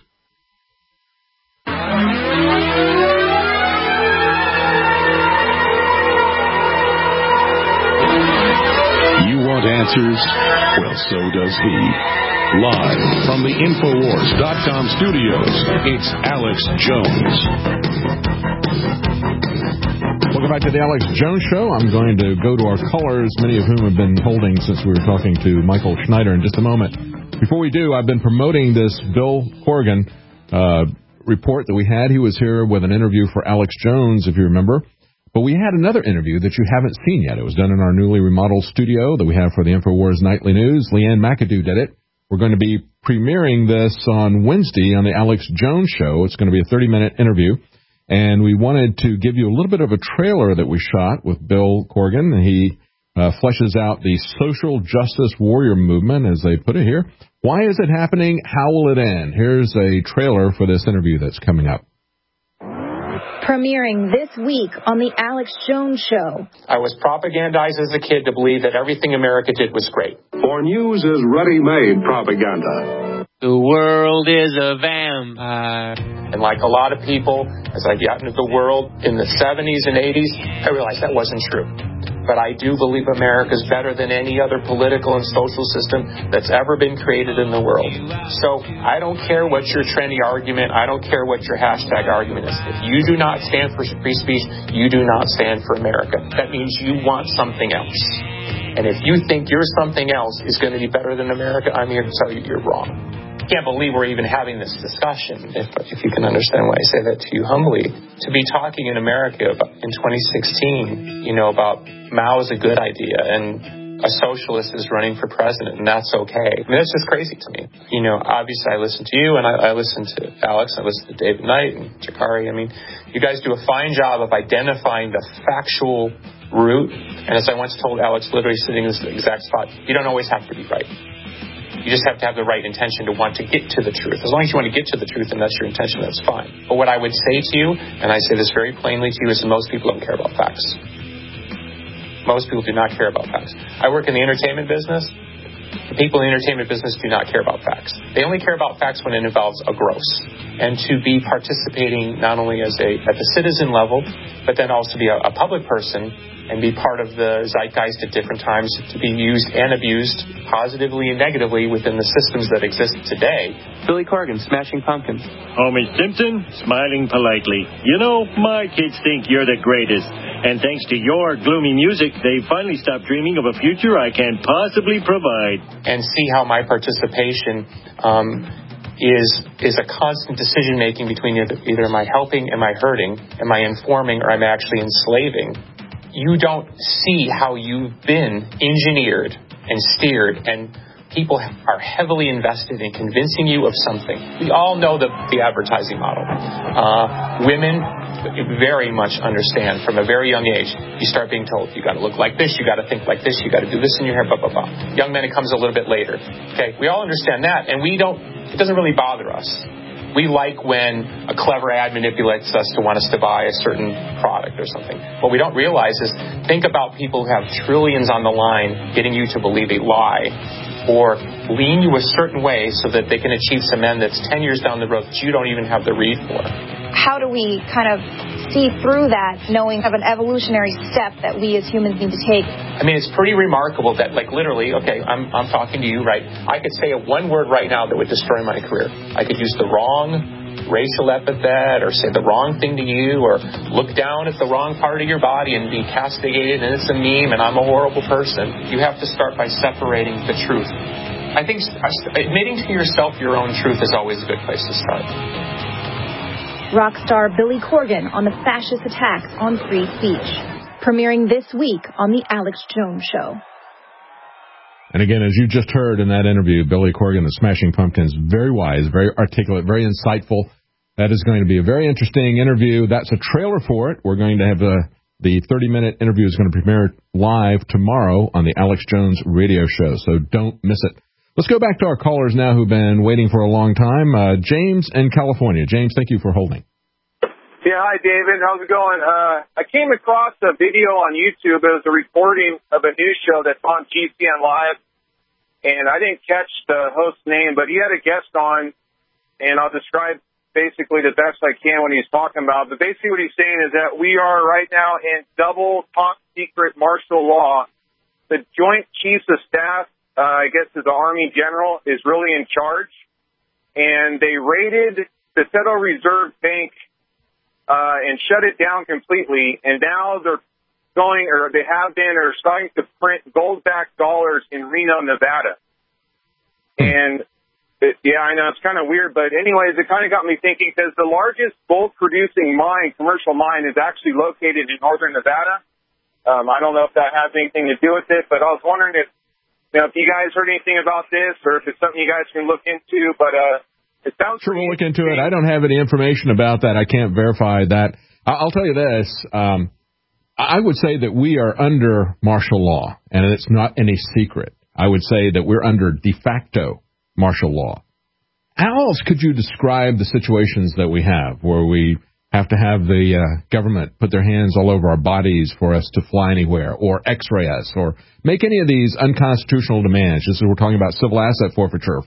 Speaker 2: You want answers? Well, so does he. Live from the Infowars dot com studios, it's Alex Jones.
Speaker 4: Welcome back to the Alex Jones Show. I'm going to go to our callers, many of whom have been holding since we were talking to Michael Schneider in just a moment. Before we do, I've been promoting this Bill Corrigan uh, report that we had. He was here with an interview for Alex Jones, if you remember. But we had another interview that you haven't seen yet. It was done in our newly remodeled studio that we have for the InfoWars Nightly News. Leanne McAdoo did it. We're going to be premiering this on Wednesday on the Alex Jones Show. It's going to be a thirty-minute interview. And we wanted to give you a little bit of a trailer that we shot with Bill Corrigan. He uh, fleshes out the social justice warrior movement, as they put it here. Why is it happening? How will it end? Here's a trailer for this interview that's coming up.
Speaker 21: Premiering this week on the Alex Jones Show.
Speaker 22: I was propagandized as a kid to believe that everything America did was great.
Speaker 23: For news is ready-made propaganda.
Speaker 22: The world is a vampire. And like a lot of people, as I got into the world in the seventies and eighties, I realized that wasn't true. But I do believe America's better than any other political and social system that's ever been created in the world. So I don't care what your trendy argument, I don't care what your hashtag argument is. If you do not stand for free speech, you do not stand for America. That means you want something else. And if you think you're something else is going to be better than America, I'm here to tell you you're wrong. I can't believe we're even having this discussion, if, if you can understand why I say that to you humbly. To be talking in America about, in twenty sixteen, you know, about Mao is a good idea and a socialist is running for president, and that's okay. I mean, that's just crazy to me. You know, obviously I listen to you, and I, I listen to Alex, I listen to David Knight and Jakari. I mean, you guys do a fine job of identifying the factual root, and as I once told Alex, literally sitting in this exact spot, you don't always have to be right. You just have to have the right intention to want to get to the truth. As long as you want to get to the truth and that's your intention, that's fine. But what I would say to you, and I say this very plainly to you, is that most people don't care about facts. Most people do not care about facts. I work in the entertainment business. The people in the entertainment business do not care about facts. They only care about facts when it involves a gross. And to be participating not only as a at the citizen level, but then also be a, a public person and be part of the zeitgeist at different times to be used and abused positively and negatively within the systems that exist today.
Speaker 1: Billy Corgan, Smashing Pumpkins.
Speaker 5: Homie Simpson, smiling politely. You know, my kids think you're the greatest. And thanks to your gloomy music, they finally stopped dreaming of a future I can't possibly provide.
Speaker 22: And see how my participation um, is is a constant decision making between either, either am I helping, am I hurting, am I informing, or am I actually enslaving? You don't see how you've been engineered and steered, and people are heavily invested in convincing you of something. We all know the, the advertising model. Uh, women very much understand from a very young age. You start being told, you got to look like this, you got to think like this, you got to do this in your hair, blah, blah, blah. Young men, it comes a little bit later. Okay, we all understand that, and we don't, it doesn't really bother us. We like when a clever ad manipulates us to want us to buy a certain product or something. What we don't realize is, think about people who have trillions on the line getting you to believe a lie or lean you a certain way so that they can achieve some end that's ten years down the road that you don't even have the read for.
Speaker 21: How do we kind of see through that, knowing of an evolutionary step that we as humans need to take?
Speaker 22: I mean, it's pretty remarkable that, like, literally, okay, I'm I'm talking to you, right? I could say a one word right now that would destroy my career. I could use the wrong racial epithet or say the wrong thing to you or look down at the wrong part of your body and be castigated and it's a meme and I'm a horrible person. You have to start by separating the truth. I think admitting to yourself your own truth is always a good place to start.
Speaker 21: Rock star Billy Corgan on the fascist attacks on free speech. Premiering this week on The Alex Jones Show.
Speaker 4: And again, as you just heard in that interview, Billy Corgan, the Smashing Pumpkins, very wise, very articulate, very insightful. That is going to be a very interesting interview. That's a trailer for it. We're going to have a, the thirty-minute interview is going to premiere live tomorrow on the Alex Jones radio show, so don't miss it. Let's go back to our callers now who've been waiting for a long time. Uh, James in California. James, thank you for holding.
Speaker 23: Yeah, hi, David. How's it going? Uh, I came across a video on YouTube. It was a recording of a news show that's on G C N Live, and I didn't catch the host's name, but he had a guest on, and I'll describe basically the best I can what he's talking about. But basically what he's saying is that we are right now in double top secret martial law. The Joint Chiefs of Staff, Uh, I guess the Army General, is really in charge. And they raided the Federal Reserve Bank uh, and shut it down completely. And now they're going, or they have been, or starting to print gold-backed dollars in Reno, Nevada. And, it, yeah, I know, it's kind of weird. But anyways, it kind of got me thinking, because the largest gold-producing mine, commercial mine, is actually located in northern Nevada. Um, I don't know if that has anything to do with it, but I was wondering if You know, if you guys heard anything about this or if it's something you guys can look into, but uh, it sounds
Speaker 4: Sure, we'll look into it. I don't have any information about that. I can't verify that. I'll tell you this. Um, I would say that we are under martial law, and it's not any secret. I would say that we're under de facto martial law. How else could you describe the situations that we have where we have to have the uh, government put their hands all over our bodies for us to fly anywhere, or x-ray us, or make any of these unconstitutional demands? Just as we're talking about civil asset forfeiture for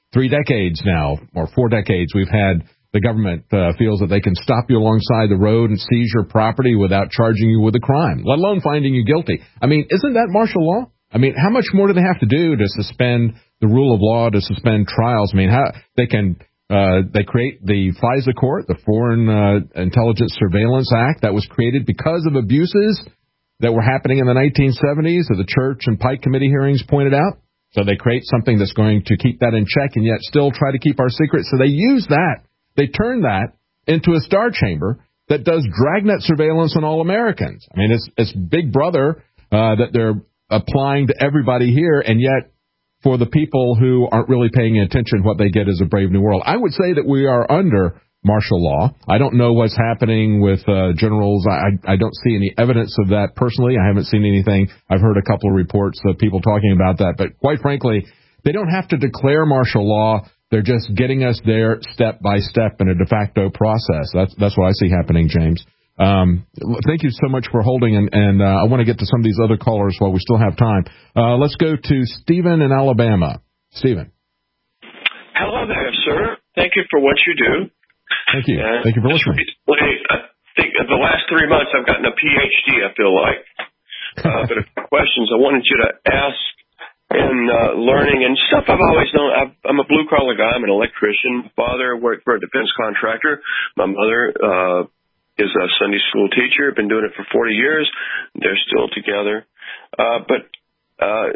Speaker 4: three decades now, or four decades, we've had the government uh, feels that they can stop you alongside the road and seize your property without charging you with a crime, let alone finding you guilty. I mean, isn't that martial law? I mean, how much more do they have to do to suspend the rule of law, to suspend trials? I mean, how they can uh, they create the FISA court, the Foreign uh, Intelligence Surveillance Act, that was created because of abuses that were happening in the nineteen seventies, that the Church and Pike Committee hearings pointed out. So they create something that's going to keep that in check and yet still try to keep our secrets. So they use that. They turn that into a star chamber that does dragnet surveillance on all Americans. I mean, it's, it's Big Brother uh, that they're applying to everybody here, and yet for the people who aren't really paying attention, what they get is a brave new world. I would say that we are under martial law. I don't know what's happening with uh, generals. I, I don't see any evidence of that personally. I haven't seen anything. I've heard a couple of reports of people talking about that. But quite frankly, they don't have to declare martial law. They're just getting us there step by step in a de facto process. That's that's what I see happening, James. Um, thank you so much for holding, and, and uh, I want to get to some of these other callers while we still have time. Uh, let's go to Stephen in Alabama. Stephen.
Speaker 6: Hello there, sir. Thank you for what you do.
Speaker 4: Thank you.
Speaker 6: And
Speaker 4: Thank you for listening.
Speaker 6: Recently, I think in the last three months I've gotten a P H D, I feel like. Uh, but a few questions I wanted you to ask in uh, learning and stuff I've always known. I've, I'm a blue-collar guy. I'm an electrician. Father worked for a defense contractor. My mother uh, is a Sunday school teacher. Been doing it for forty years. They're still together. Uh, but uh,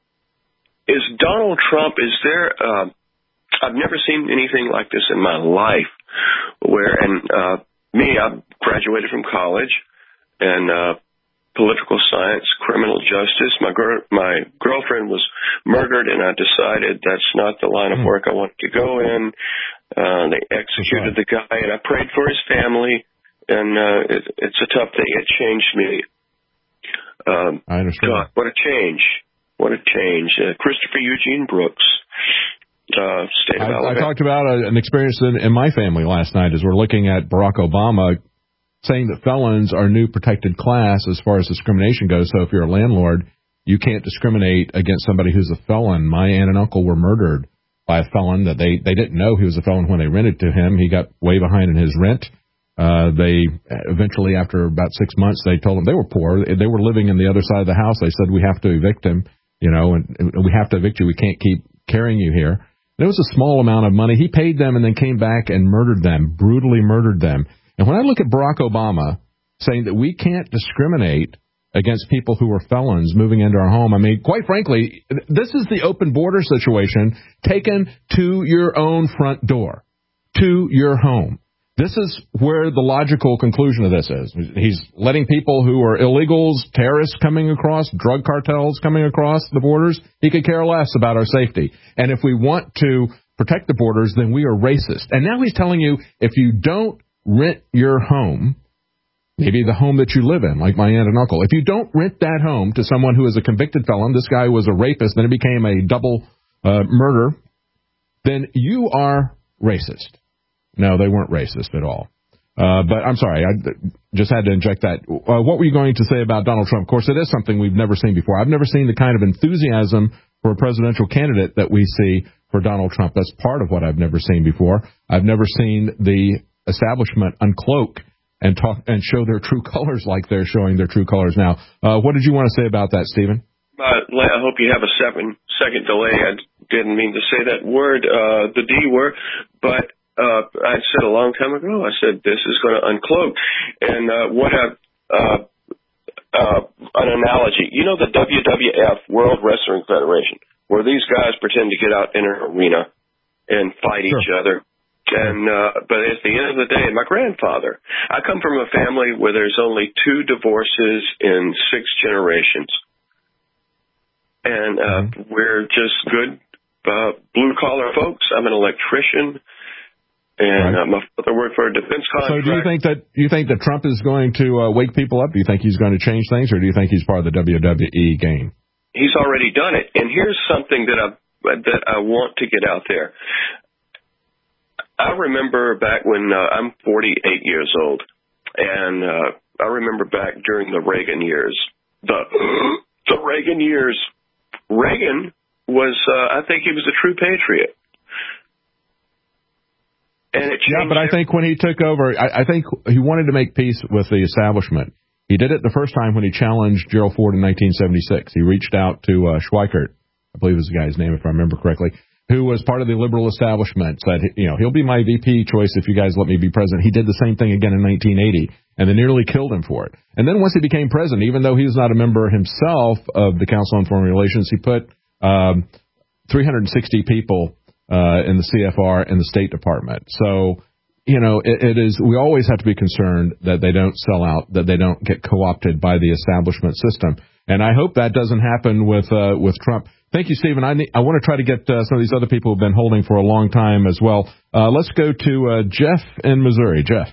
Speaker 6: is Donald Trump, is there... Uh, I've never seen anything like this in my life where, and uh, me, I graduated from college and uh, political science, criminal justice. My gr- my girlfriend was murdered, and I decided that's not the line of work I wanted to go in. Uh, they executed the guy, and I prayed for his family, and uh, it, it's a tough thing. It changed me. Um,
Speaker 4: I understand.
Speaker 6: God, what a change. What a change. Uh, Christopher Eugene Brooks. Uh, state of
Speaker 4: I, I talked about a, an experience in, in my family last night as we're looking at Barack Obama saying that felons are new protected class as far as discrimination goes. So if you're a landlord, you can't discriminate against somebody who's a felon. My aunt and uncle were murdered by a felon that they, they didn't know he was a felon when they rented to him. He got way behind in his rent. Uh, they eventually, after about six months, they told him they were poor. They were living in the other side of the house. They said, we have to evict him, you know, and, and we have to evict you. We can't keep carrying you here. It was a small amount of money. He paid them and then came back and murdered them, brutally murdered them. And when I look at Barack Obama saying that we can't discriminate against people who are felons moving into our home, I mean, quite frankly, this is the open border situation taken to your own front door, to your home. This is where the logical conclusion of this is. He's letting people who are illegals, terrorists coming across, drug cartels coming across the borders. He could care less about our safety. And if we want to protect the borders, then we are racist. And now he's telling you if you don't rent your home, maybe the home that you live in, like my aunt and uncle, if you don't rent that home to someone who is a convicted felon, this guy was a rapist, then it became a double uh, murder, then you are racist. No, they weren't racist at all. Uh, but I'm sorry, I just had to inject that. Uh, what were you going to say about Donald Trump? Of course, it is something we've never seen before. I've never seen the kind of enthusiasm for a presidential candidate that we see for Donald Trump. That's part of what I've never seen before. I've never seen the establishment uncloak and talk and show their true colors like they're showing their true colors now. Uh, what did you want to say about that, Stephen?
Speaker 6: Uh, I hope you have a seven second delay. I didn't mean to say that word, uh, the D word, but Uh, I said a long time ago, I said, this is going to uncloak. And uh, what a, uh, uh, an analogy. You know the W W F, World Wrestling Federation, where these guys pretend to get out in an arena and fight sure. each other. And uh, but at the end of the day, my grandfather, I come from a family where there's only two divorces in six generations. And uh, mm-hmm. we're just good uh, blue-collar folks. I'm an electrician. And right. uh, my father worked for a defense contractor.
Speaker 4: So do you think that you think that Trump is going to uh, wake people up? Do you think he's going to change things, or do you think he's part of the W W E game?
Speaker 6: He's already done it. And here's something that I that I want to get out there. I remember back when uh, I'm forty-eight years old, and uh, I remember back during the Reagan years. The the Reagan years. Reagan was, uh, I think, he was a true patriot.
Speaker 7: And it
Speaker 4: yeah, but I think when he took over, I, I think he wanted to make peace with the establishment. He did it the first time when he challenged Gerald Ford in nineteen seventy-six. He reached out to uh, Schweikert, I believe is the guy's name if I remember correctly, who was part of the liberal establishment, said, you know, he'll be my V P choice if you guys let me be president. He did the same thing again in nineteen eighty, and they nearly killed him for it. And then once he became president, even though he was not a member himself of the Council on Foreign Relations, he put um, three hundred sixty people uh, in the C F R and the State Department. So, you know, it, it is, we always have to be concerned that they don't sell out, that they don't get co-opted by the establishment system. And I hope that doesn't happen with uh, with Trump. Thank you, Stephen. I, need, I want to try to get uh, some of these other people who have been holding for a long time as well. Uh, let's go to uh, Jeff in Missouri. Jeff.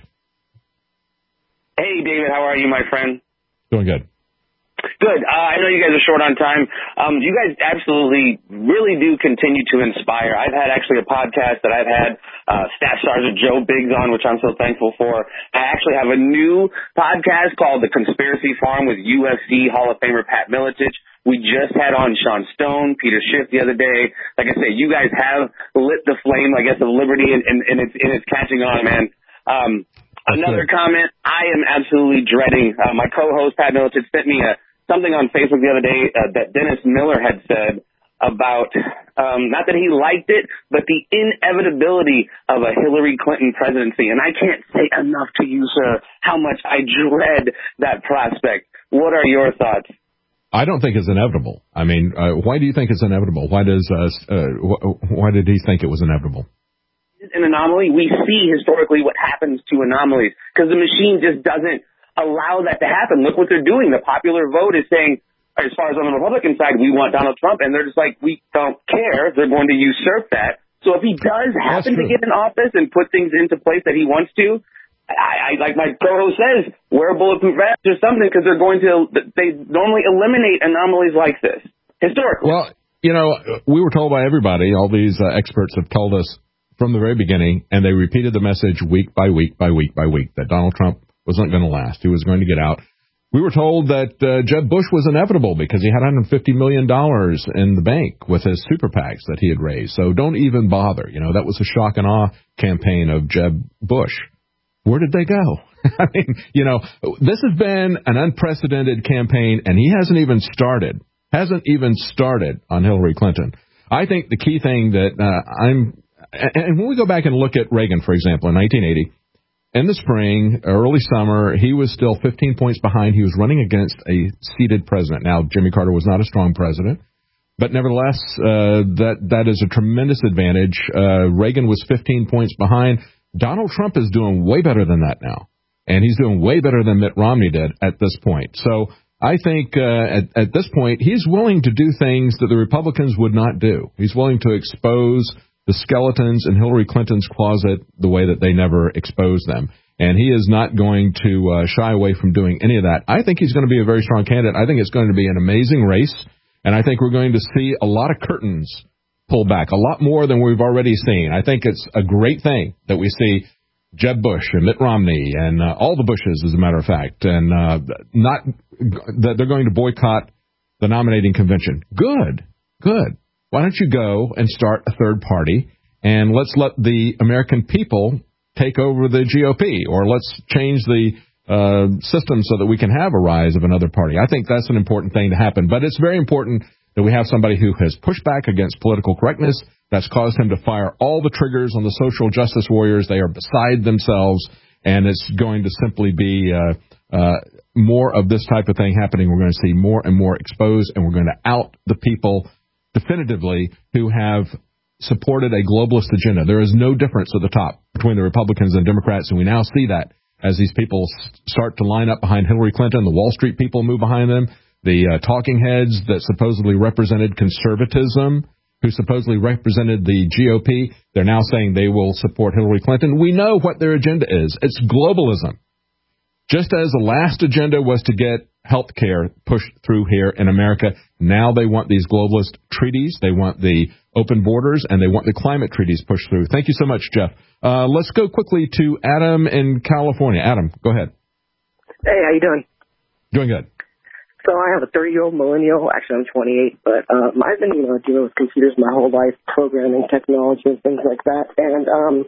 Speaker 8: Hey, David. How are you, my friend?
Speaker 4: Doing good.
Speaker 8: Good. Uh, I know you guys are short on time. Um, you guys absolutely really do continue to inspire. I've had actually a podcast that I've had uh, Staff Sergeant Joe Biggs on, which I'm so thankful for. I actually have a new podcast called The Conspiracy Farm with U F C Hall of Famer Pat Miletich. We just had on Sean Stone, Peter Schiff the other day. Like I said, you guys have lit the flame, I guess, of liberty, and, and, and, it's, and it's catching on, man. Um, another comment, I am absolutely dreading. Uh, my co-host, Pat Miletich, sent me a something on Facebook the other day uh, that Dennis Miller had said about, um, not that he liked it, but the inevitability of a Hillary Clinton presidency. And I can't say enough to you, sir, how much I dread that prospect. What are your thoughts?
Speaker 4: I don't think it's inevitable. I mean, uh, why do you think it's inevitable? Why does uh, uh, wh- why did he think it was inevitable?
Speaker 8: An anomaly. We see historically what happens to anomalies because the machine just doesn't allow that to happen. Look what they're doing. The popular vote is saying, as far as on the Republican side, we want Donald Trump, and they're just like, we don't care. They're going to usurp that. So if he does happen to get in office and put things into place that he wants to, I, I like my co-host says, wear bulletproof vests or something, because they're going to, they normally eliminate anomalies like this, historically.
Speaker 4: Well, you know, we were told by everybody, all these uh, experts have told us from the very beginning, and they repeated the message week by week by week by week, that Donald Trump wasn't going to last. He was going to get out. We were told that uh, Jeb Bush was inevitable because he had one hundred fifty million dollars in the bank with his super PACs that he had raised. So don't even bother. You know, that was a shock and awe campaign of Jeb Bush. Where did they go? I mean, you know, this has been an unprecedented campaign, and he hasn't even started, hasn't even started on Hillary Clinton. I think the key thing that uh, I'm, and when we go back and look at Reagan, for example, in nineteen eighty, in the spring, early summer, he was still fifteen points behind. He was running against a seated president. Now, Jimmy Carter was not a strong president, but nevertheless, uh, that that is a tremendous advantage. Uh, Reagan was fifteen points behind. Donald Trump is doing way better than that now, and he's doing way better than Mitt Romney did at this point. So I think uh, at, at this point, he's willing to do things that the Republicans would not do. He's willing to expose the skeletons in Hillary Clinton's closet the way that they never exposed them. And he is not going to uh, shy away from doing any of that. I think he's going to be a very strong candidate. I think it's going to be an amazing race. And I think we're going to see a lot of curtains pull back, a lot more than we've already seen. I think it's a great thing that we see Jeb Bush and Mitt Romney and uh, all the Bushes, as a matter of fact, and uh, not that they're going to boycott the nominating convention. Good, good. Why don't you go and start a third party, and let's let the American people take over the G O P, or let's change the uh, system so that we can have a rise of another party. I think that's an important thing to happen. But it's very important that we have somebody who has pushed back against political correctness. That's caused him to fire all the triggers on the social justice warriors. They are beside themselves, and it's going to simply be uh, uh, more of this type of thing happening. We're going to see more and more exposed, and we're going to out the people definitively who have supported a globalist agenda. There is no difference at the top between the Republicans and Democrats, and we now see that as these people start to line up behind Hillary Clinton. The Wall Street people move behind them. The uh, talking heads that supposedly represented conservatism, who supposedly represented the G O P, they're now saying they will support Hillary Clinton. We know what their agenda is. It's globalism. Just as the last agenda was to get health care pushed through here in America, now they want these globalist treaties, they want the open borders, and they want the climate treaties pushed through. Thank you so much, Jeff. Uh, let's go quickly to Adam in California. Adam, go ahead.
Speaker 9: Hey, how you doing?
Speaker 4: Doing good.
Speaker 9: So I have a thirty-year-old millennial. Actually, I'm twenty-eight, but um, I've been, you know, dealing with computers my whole life, programming, technology, and things like that. And um,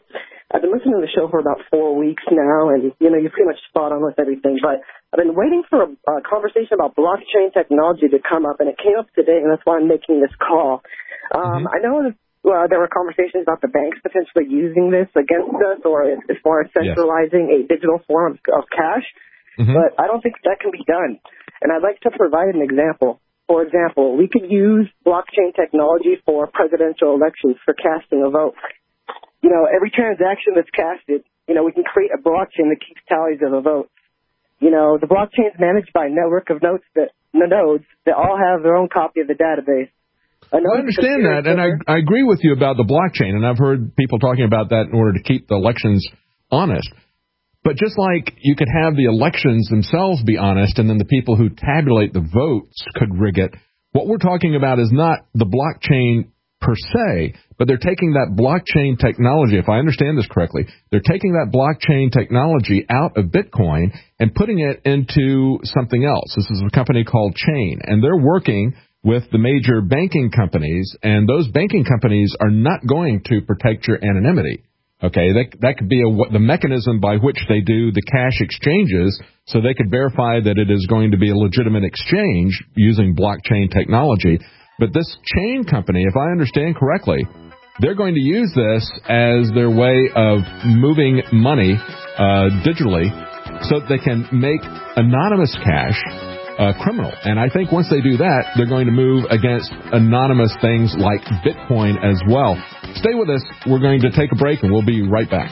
Speaker 9: I've been listening to the show for about four weeks now, and, you know, you're pretty much spot on with everything. But I've been waiting for a, a conversation about blockchain technology to come up, and it came up today, and that's why I'm making this call. Um, mm-hmm. I know that, well, there were conversations about the banks potentially using this against us, or as, as far as centralizing yes. a digital form of, of cash, mm-hmm. but I don't think that can be done. And I'd like to provide an example. For example, we could use blockchain technology for presidential elections for casting a vote. You know, every transaction that's casted, you know, we can create a blockchain that keeps tallies of the votes. You know, the blockchain is managed by a network of nodes that, nodes that all have their own copy of the database. I,
Speaker 4: I understand that, and I, I agree with you about the blockchain, and I've heard people talking about that in order to keep the elections honest. But just like you could have the elections themselves be honest, and then the people who tabulate the votes could rig it, what we're talking about is not the blockchain per se, but they're taking that blockchain technology, if I understand this correctly, they're taking that blockchain technology out of Bitcoin and putting it into something else. This is a company called Chain, and they're working with the major banking companies, and those banking companies are not going to protect your anonymity. Okay, that, that could be a, the mechanism by which they do the cash exchanges, so they could verify that it is going to be a legitimate exchange using blockchain technology. But this Chain company, if I understand correctly, they're going to use this as their way of moving money uh, digitally so that they can make anonymous cash uh, criminal. And I think once they do that, they're going to move against anonymous things like Bitcoin as well. Stay with us. We're going to take a break, and we'll be right back.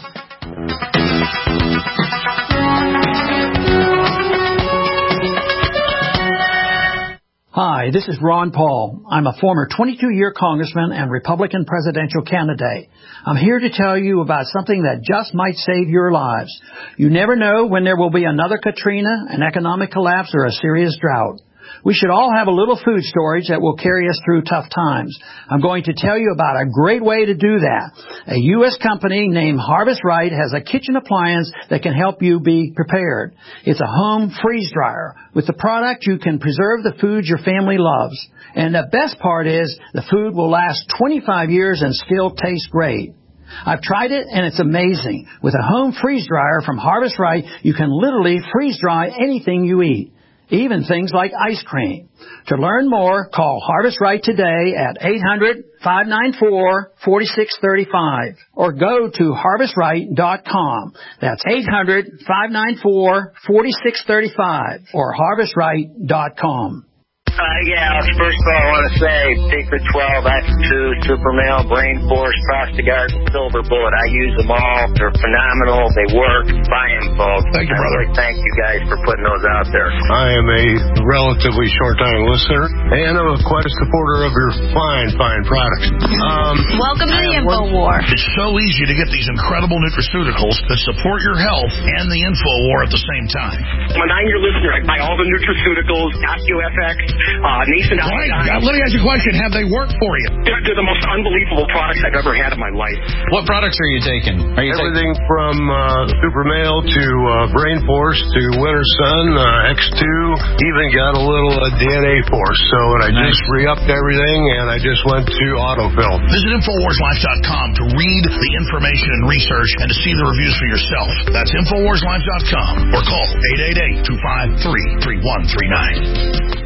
Speaker 7: Hi, this is Ron Paul. I'm a former twenty-two-year congressman and Republican presidential candidate. I'm here to tell you about something that just might save your lives. You never know when there will be another Katrina, an economic collapse, or a serious drought. We should all have a little food storage that will carry us through tough times. I'm going to tell you about a great way to do that. A U S company named Harvest Right has a kitchen appliance that can help you be prepared. It's a home freeze dryer. With the product, you can preserve the food your family loves. And the best part is the food will last twenty-five years and still taste great. I've tried it, and it's amazing. With a home freeze dryer from Harvest Right, you can literally freeze dry anything you eat, even things like ice cream. To learn more, call Harvest Right today at eight hundred, five nine four, four six three five or go to harvest right dot com. That's eight hundred, five nine four, four six three five or harvest right dot com.
Speaker 10: Uh, yeah, first of all, I want to say Secret twelve, X two, Super Male, Brain Force, Prostagard, and Silver Bullet. I use them all. They're phenomenal. They work. Buy them, folks.
Speaker 3: Thank you, brother.
Speaker 10: I really thank you guys for putting those out there.
Speaker 12: I am a relatively short-time listener, and I'm quite a supporter of your fine, fine products. Um,
Speaker 24: Welcome to the InfoWar.
Speaker 3: It's so easy to get these incredible nutraceuticals that support your health and the InfoWar at the same time.
Speaker 25: I'm a nine-year listener. I buy all the nutraceuticals, OsteoFX. Uh, Nathan,
Speaker 3: right. uh, let me ask you a question. Have they worked for you?
Speaker 25: They're, they're the most unbelievable products I've ever had in my life.
Speaker 19: What products are you taking? Are you
Speaker 12: Everything
Speaker 19: taking...
Speaker 12: from uh, Super Male to uh, Brain Force to Winter Sun, uh, X two, even got a little uh, D N A Force. So and I nice. just re-upped everything, and I just went to Autofill.
Speaker 3: Visit Infowars Life dot com to read the information and research and to see the reviews for yourself. That's Infowars Life dot com or call eight eight eight, two five three, three one three nine.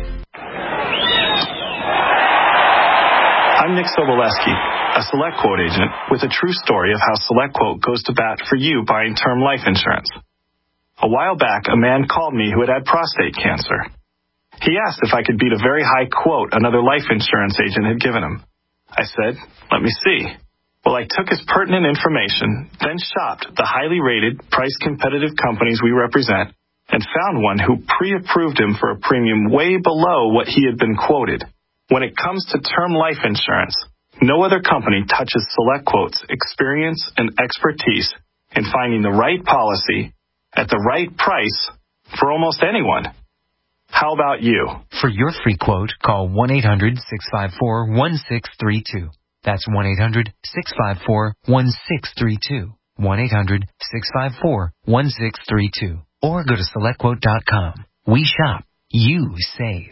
Speaker 26: I'm Nick Soboleski, a SelectQuote agent with a true story of how SelectQuote goes to bat for you buying term life insurance. A while back, a man called me who had had prostate cancer. He asked if I could beat a very high quote another life insurance agent had given him. I said, let me see. Well, I took his pertinent information, then shopped the highly rated, price-competitive companies we represent, and found one who pre-approved him for a premium way below what he had been quoted. When it comes to term life insurance, no other company touches SelectQuote's experience and expertise in finding the right policy at the right price for almost anyone. How about you?
Speaker 27: For your free quote, call one eight hundred, six five four, one six three two. That's one eight hundred, six five four, one six three two. one eight hundred, six five four, one six three two. Or go to select quote dot com. We shop. You save.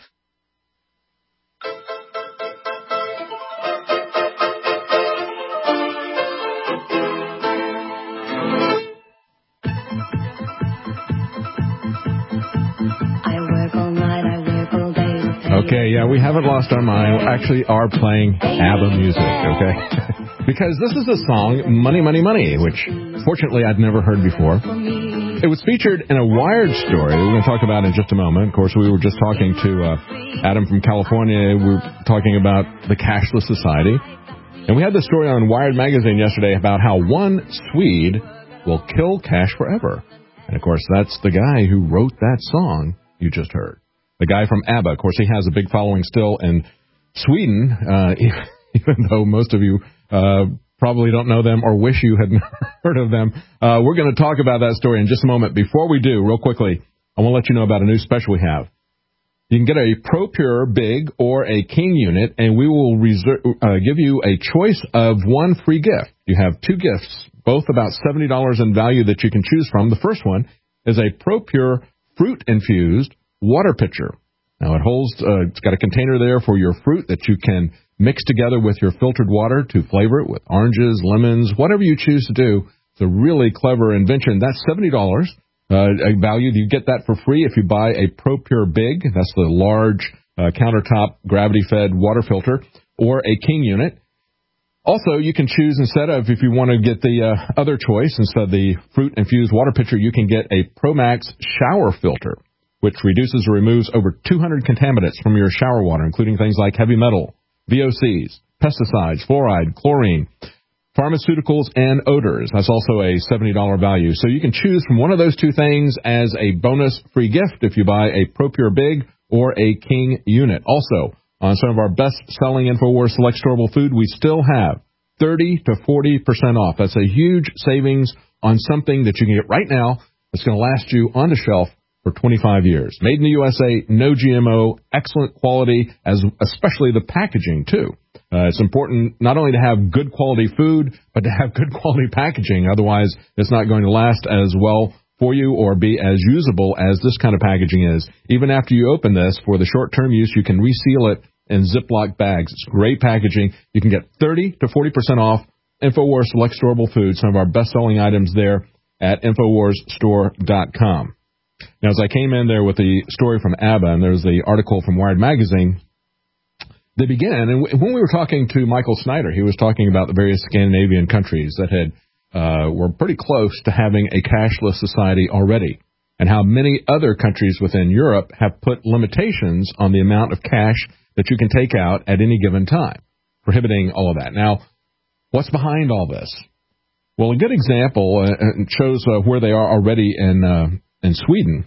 Speaker 4: Okay, yeah, we haven't lost our mind. We actually are playing ABBA music, okay? Because this is a song, Money, Money, Money, which fortunately I'd never heard before. It was featured in a Wired story we're going to talk about in just a moment. Of course, we were just talking to uh, Adam from California. We were talking about the cashless society. And we had this story on Wired magazine yesterday about how one Swede will kill cash forever. And, of course, that's the guy who wrote that song you just heard. The guy from ABBA. Of course, he has a big following still in Sweden, uh, even though most of you uh, probably don't know them or wish you had never heard of them. Uh, we're going to talk about that story in just a moment. Before we do, real quickly, I want to let you know about a new special we have. You can get a ProPure Big or a King unit, and we will reserve, uh, give you a choice of one free gift. You have two gifts, both about seventy dollars in value that you can choose from. The first one is a ProPure fruit-infused water pitcher. Now, it holds, uh, it's got a container there for your fruit that you can mix together with your filtered water to flavor it with oranges, lemons, whatever you choose to do. It's a really clever invention. That's seventy dollars uh, value. You get that for free if you buy a ProPure Big. That's the large uh, countertop gravity-fed water filter, or a King unit. Also, you can choose instead of, if you want to get the uh, other choice, instead of the fruit-infused water pitcher, you can get a ProMax shower filter, which reduces or removes over two hundred contaminants from your shower water, including things like heavy metal, V O Cs, pesticides, fluoride, chlorine, pharmaceuticals, and odors. That's also a seventy dollars value. So you can choose from one of those two things as a bonus free gift if you buy a ProPure Big or a King unit. Also, on some of our best-selling InfoWars Select Storable Food, we still have thirty to forty percent off. That's a huge savings on something that you can get right now that's going to last you on the shelf for twenty-five years. Made in the U S A, no G M O, excellent quality, as especially the packaging, too. Uh, it's important not only to have good quality food, but to have good quality packaging. Otherwise, it's not going to last as well for you or be as usable as this kind of packaging is. Even after you open this, for the short-term use, you can reseal it in Ziploc bags. It's great packaging. You can get thirty to forty percent off InfoWars Select Storable Food, some of our best-selling items there at InfoWars Store dot com. Now, as I came in there with the story from ABBA, and there's the article from Wired Magazine, they began, and when we were talking to Michael Snyder, he was talking about the various Scandinavian countries that had uh, were pretty close to having a cashless society already, and how many other countries within Europe have put limitations on the amount of cash that you can take out at any given time, prohibiting all of that. Now, what's behind all this? Well, a good example, uh, and shows uh, where they are already in uh, in Sweden,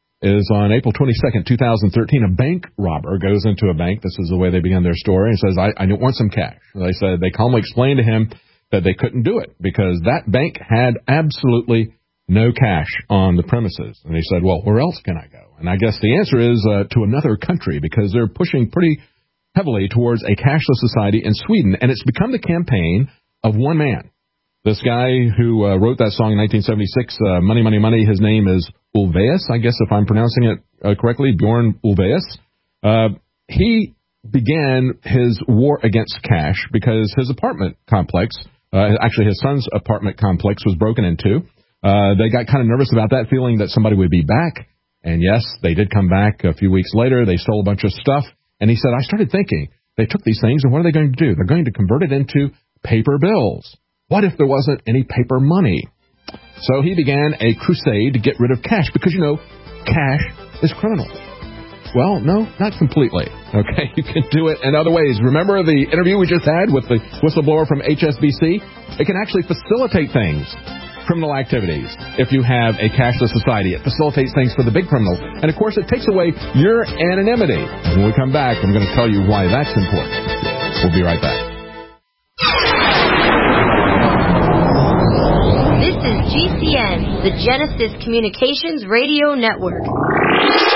Speaker 4: is on April twenty-second, twenty thirteen, a bank robber goes into a bank. This is the way they began their story, and says, I, I want some cash. They said, they calmly explained to him that they couldn't do it because that bank had absolutely no cash on the premises. And he said, well, where else can I go? And I guess the answer is uh, to another country, because they're pushing pretty heavily towards a cashless society in Sweden, and it's become the campaign of one man. This guy who uh, wrote that song in nineteen seventy-six, uh, Money, Money, Money, his name is Ulvaeus, I guess if I'm pronouncing it uh, correctly, Bjorn Ulvaeus. Uh, he began his war against cash because his apartment complex, uh, actually his son's apartment complex, was broken into. Uh, they got kind of nervous about that, feeling that somebody would be back. And yes, they did come back a few weeks later. They stole a bunch of stuff. And he said, I started thinking, they took these things, and what are they going to do? They're going to convert it into paper bills. What if there wasn't any paper money? So he began a crusade to get rid of cash because, you know, cash is criminal. Well, no, not completely. Okay, you can do it in other ways. Remember the interview we just had with the whistleblower from H S B C? It can actually facilitate things, criminal activities, if you have a cashless society. It facilitates things for the big criminals. And, of course, it takes away your anonymity. And when we come back, I'm going to tell you why that's important. We'll be right back.
Speaker 11: This is G C N, the Genesis Communications Radio Network.